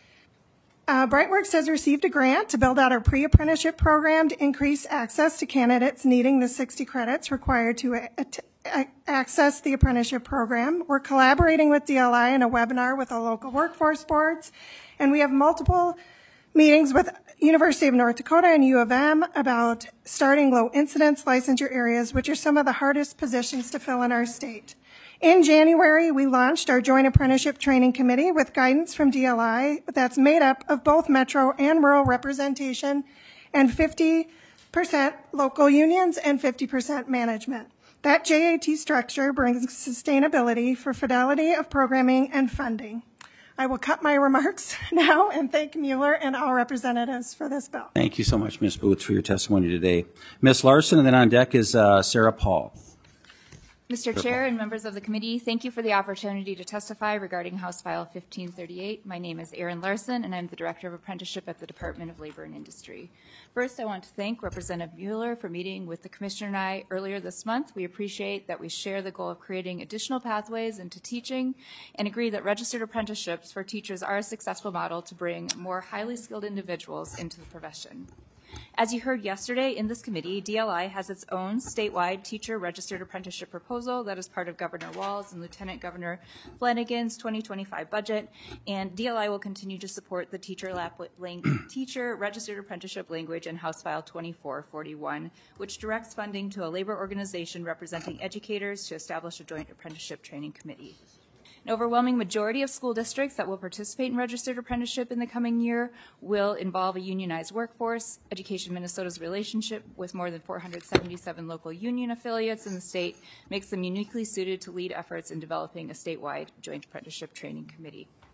Uh, Brightworks has received a grant to build out our pre-apprenticeship program to increase access to candidates needing the sixty credits required to a, a, access the apprenticeship program. We're collaborating with D L I in a webinar with the local workforce boards, and we have multiple meetings with University of North Dakota and U of M about starting low incidence licensure areas, which are some of the hardest positions to fill in our state. In January, we launched our Joint Apprenticeship Training Committee with guidance from D L I that's made up of both metro and rural representation and fifty percent local unions and fifty percent management. That J A T structure brings sustainability for fidelity of programming and funding. I will cut my remarks now and thank Mueller and all representatives for this bill.
Thank you so much, Miz Boots, for your testimony today. Miz Larson, and then on deck is uh, Sarah Paul.
Mister Chair and members of the committee, thank you for the opportunity to testify regarding House File fifteen thirty-eight. My name is Erin Larson, and I'm the Director of Apprenticeship at the Department of Labor and Industry. First, I want to thank Representative Mueller for meeting with the Commissioner and I earlier this month. We appreciate that we share the goal of creating additional pathways into teaching and agree that registered apprenticeships for teachers are a successful model to bring more highly skilled individuals into the profession. As you heard yesterday in this committee, D L I has its own statewide teacher registered apprenticeship proposal that is part of Governor Walz and Lieutenant Governor Flanagan's twenty twenty-five budget, and D L I will continue to support the teacher, lap, lang, teacher registered apprenticeship language in House File twenty-four forty-one, which directs funding to a labor organization representing educators to establish a joint apprenticeship training committee. An overwhelming majority of school districts that will participate in registered apprenticeship in the coming year will involve a unionized workforce. Education Minnesota's relationship with more than four hundred seventy-seven local union affiliates in the state makes them uniquely suited to lead efforts in developing a statewide joint apprenticeship training committee.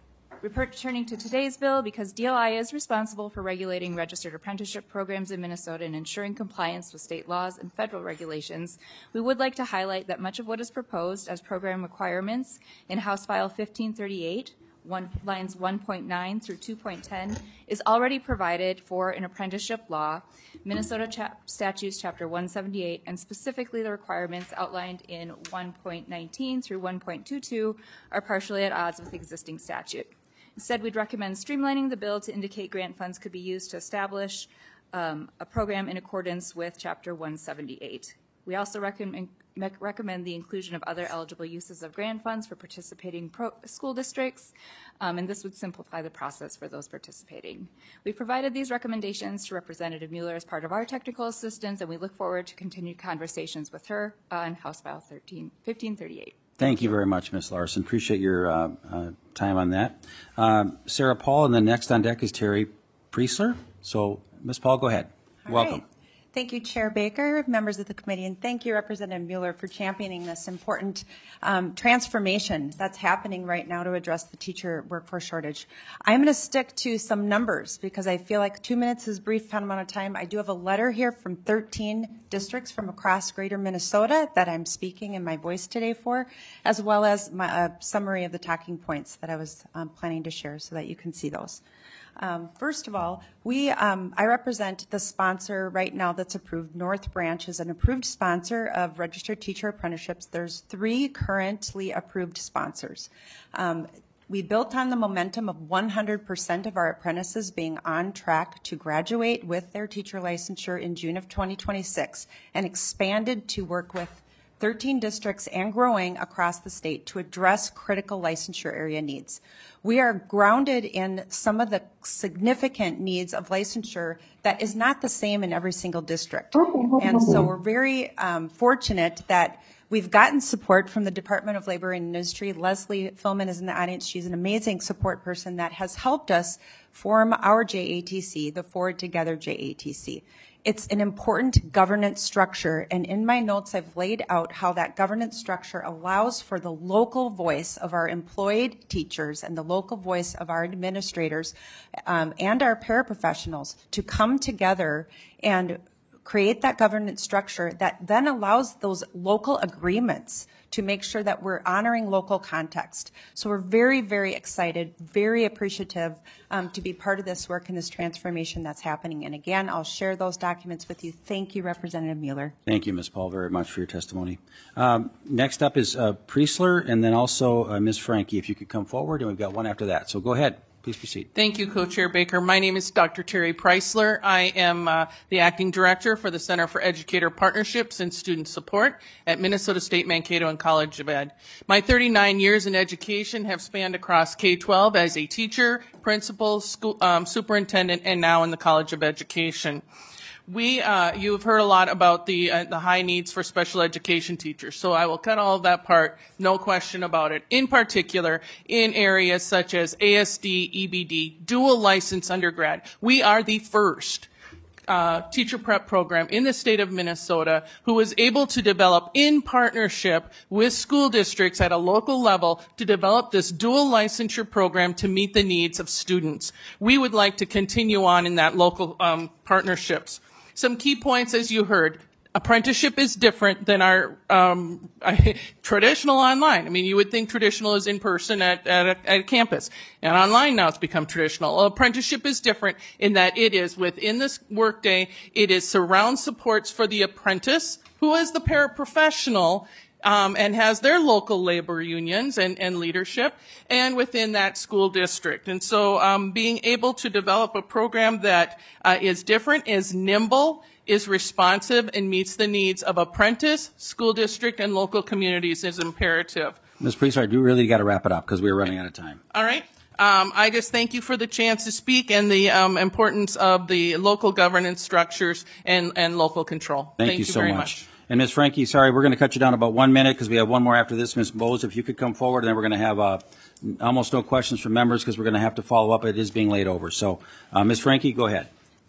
Returning to today's bill, because D L I is responsible for regulating registered apprenticeship programs in Minnesota and ensuring compliance with state laws and federal regulations, we would like to highlight that much of what is proposed as program requirements in House File fifteen thirty-eight, one, lines one point nine through two point ten, is already provided for in apprenticeship law, Minnesota chap- statutes chapter one seventy-eight, and specifically the requirements outlined in one point nineteen through one point twenty-two are partially at odds with existing statute. Instead, we'd recommend streamlining the bill to indicate grant funds could be used to establish um, a program in accordance with chapter one seventy-eight. We also recommend recommend the inclusion of other eligible uses of grant funds for participating pro school districts, um, and this would simplify the process for those participating. We provided these recommendations to Representative Mueller as part of our technical assistance, and we look forward to continued conversations with her on House File fifteen thirty-eight.
Thank you very much, Miz Larson. Appreciate your uh, uh, time on that. Um, Sarah Paul, and then next on deck is Terry Priesler. So, Miz Paul, go ahead.
All
Welcome.
Right. Thank you, Chair Baker, members of the committee, and thank you, Representative Mueller, for championing this important um, transformation that's happening right now to address the teacher workforce shortage. I'm going to stick to some numbers because I feel like two minutes is a brief amount of time. I do have a letter here from thirteen districts from across greater Minnesota that I'm speaking in my voice today for, as well as my uh, summary of the talking points that I was um, planning to share so that you can see those. Um, first of all, we, um, I represent the sponsor right now that's approved. North Branch is an approved sponsor of registered teacher apprenticeships. There's three currently approved sponsors. Um, we built on the momentum of one hundred percent of our apprentices being on track to graduate with their teacher licensure in June of twenty twenty-six and expanded to work with thirteen districts and growing across the state to address critical licensure area needs. We are grounded in some of the significant needs of licensure that is not the same in every single district. And so we're very um, fortunate that we've gotten support from the Department of Labor and Industry. Leslie Philman is in the audience. She's an amazing support person that has helped us form our J A T C, the Forward Together J A T C. It's an important governance structure, and in my notes I've laid out how that governance structure allows for the local voice of our employed teachers and the local voice of our administrators um, and our paraprofessionals to come together and create that governance structure that then allows those local agreements to make sure that we're honoring local context. So we're very, very excited, very appreciative um, to be part of this work and this transformation that's happening. And again, I'll share those documents with you. Thank you, Representative Mueller.
Thank you, Miz Paul, very much for your testimony. Um, next up is uh, Priesler, and then also uh, Miz Frankie, if you could come forward, and we've got one after that. So go ahead. Please proceed.
Thank you, Co-Chair Baker. My name is Doctor Terry Priesler. I am uh, the Acting Director for the Center for Educator Partnerships and Student Support at Minnesota State Mankato and College of Ed. My thirty-nine years in education have spanned across K twelve as a teacher, principal, school, um, superintendent, and now in the College of Education. We, uh, you've heard a lot about the uh, the high needs for special education teachers, so I will cut all of that part, no question about it. In particular, in areas such as A S D, E B D, dual license undergrad, we are the first uh, teacher prep program in the state of Minnesota who was able to develop in partnership with school districts at a local level to develop this dual licensure program to meet the needs of students. We would like to continue on in that local um, partnerships. Some key points, as you heard. Apprenticeship is different than our um, traditional online. I mean, you would think traditional is in person at, at, a, at a campus. And online now it's become traditional. Well, apprenticeship is different in that it is within this workday, it is surround supports for the apprentice, who is the paraprofessional, Um, and has their local labor unions and, and leadership, and within that school district. And so um, being able to develop a program that uh, is different, is nimble, is responsive, and meets the needs of apprentice, school district, and local communities is imperative.
Miz Priesler, I do really got to wrap it up because we're running out of time.
All right. Um, I just thank you for the chance to speak and the um, importance of the local governance structures and, and local control.
Thank,
thank
you,
you
so
very
much.
much.
And Miz Frankie, sorry, we're going to cut you down about one minute because we have one more after this. Miz Bowes, if you could come forward, and then we're going to have uh, almost no questions from members because we're going to have to follow up. It is being laid over. So, uh, Miz Frankie, go ahead.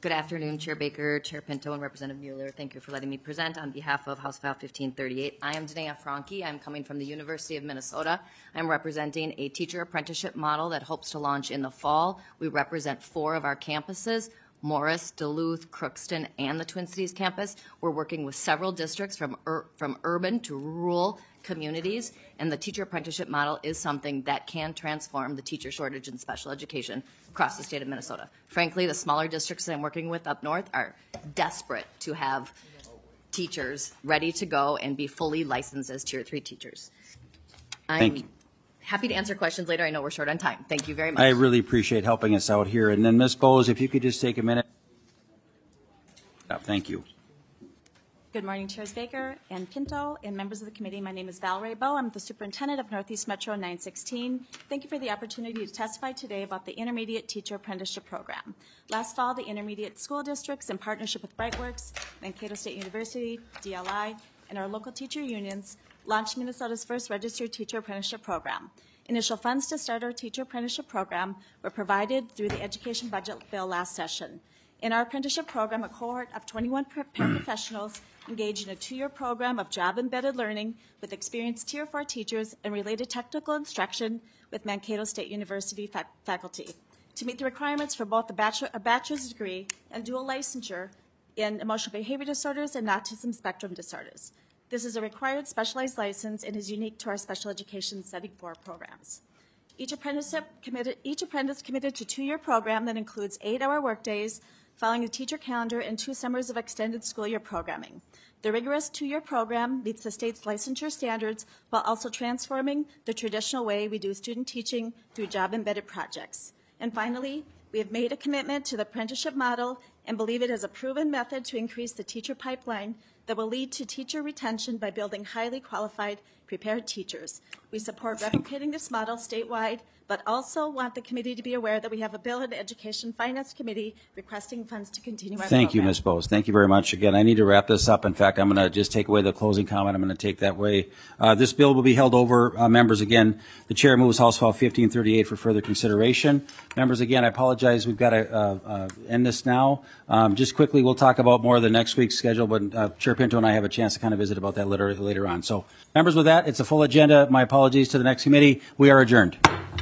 Good afternoon, Chair Baker, Chair Pinto, and Representative Mueller. Thank you for letting me present on behalf of House File fifteen thirty-eight. I am Danae Franke. I'm coming from the University of Minnesota. I'm representing a teacher apprenticeship model that hopes to launch in the fall. We represent four of our campuses: Morris, Duluth, Crookston, and the Twin Cities campus. We're working with several districts from ur- from urban to rural communities, and the teacher apprenticeship model is something that can transform the teacher shortage in special education across the state of Minnesota. Frankly, the smaller districts that I'm working with up north are desperate to have teachers ready to go and be fully licensed as tier three teachers. I'm
Thank you.
happy to answer questions later. I know we're short on time. Thank you very much.
I really appreciate helping us out here. And then Miz Bowes, if you could just take a minute. Yeah, thank you.
Good morning, Chairs Baker and Pinto and members of the committee. My name is Valerie Bowe. I'm the superintendent of Northeast Metro nine sixteen. Thank you for the opportunity to testify today about the Intermediate Teacher Apprenticeship Program. Last fall, the intermediate school districts, in partnership with Brightworks, Mankato State University, D L I, and our local teacher unions, launched Minnesota's first registered teacher apprenticeship program. Initial funds to start our teacher apprenticeship program were provided through the education budget bill last session. In our apprenticeship program, a cohort of twenty-one paraprofessionals engaged in a two-year program of job-embedded learning with experienced Tier four teachers and related technical instruction with Mankato State University fac- faculty to meet the requirements for both a, bachelor, a bachelor's degree and dual licensure in emotional behavior disorders and autism spectrum disorders. This is a required specialized license and is unique to our special education Setting four programs. Each apprenticeship committed, each apprentice committed to a two-year program that includes eight-hour workdays, following a teacher calendar and two summers of extended school year programming. The rigorous two-year program meets the state's licensure standards while also transforming the traditional way we do student teaching through job-embedded projects. And finally, we have made a commitment to the apprenticeship model and believe it is a proven method to increase the teacher pipeline that will lead to teacher retention by building highly qualified, prepared teachers. We support replicating this model statewide, but also want the committee to be aware that we have a bill in the Education Finance Committee requesting funds to continue our
Thank you,
program.
Miz Bowes. Thank you very much. Again, I need to wrap this up. In fact, I'm going to just take away the closing comment. I'm going to take that way. Uh, this bill will be held over. Uh, members, again, the chair moves House File fifteen thirty-eight for further consideration. Members, again, I apologize. We've got to uh, uh, end this now. Um, just quickly, we'll talk about more of the next week's schedule, but uh, Chair Pinto and I have a chance to kind of visit about that later, later on. So, members, with that, it's a full agenda. My apologies to the next committee. We are adjourned.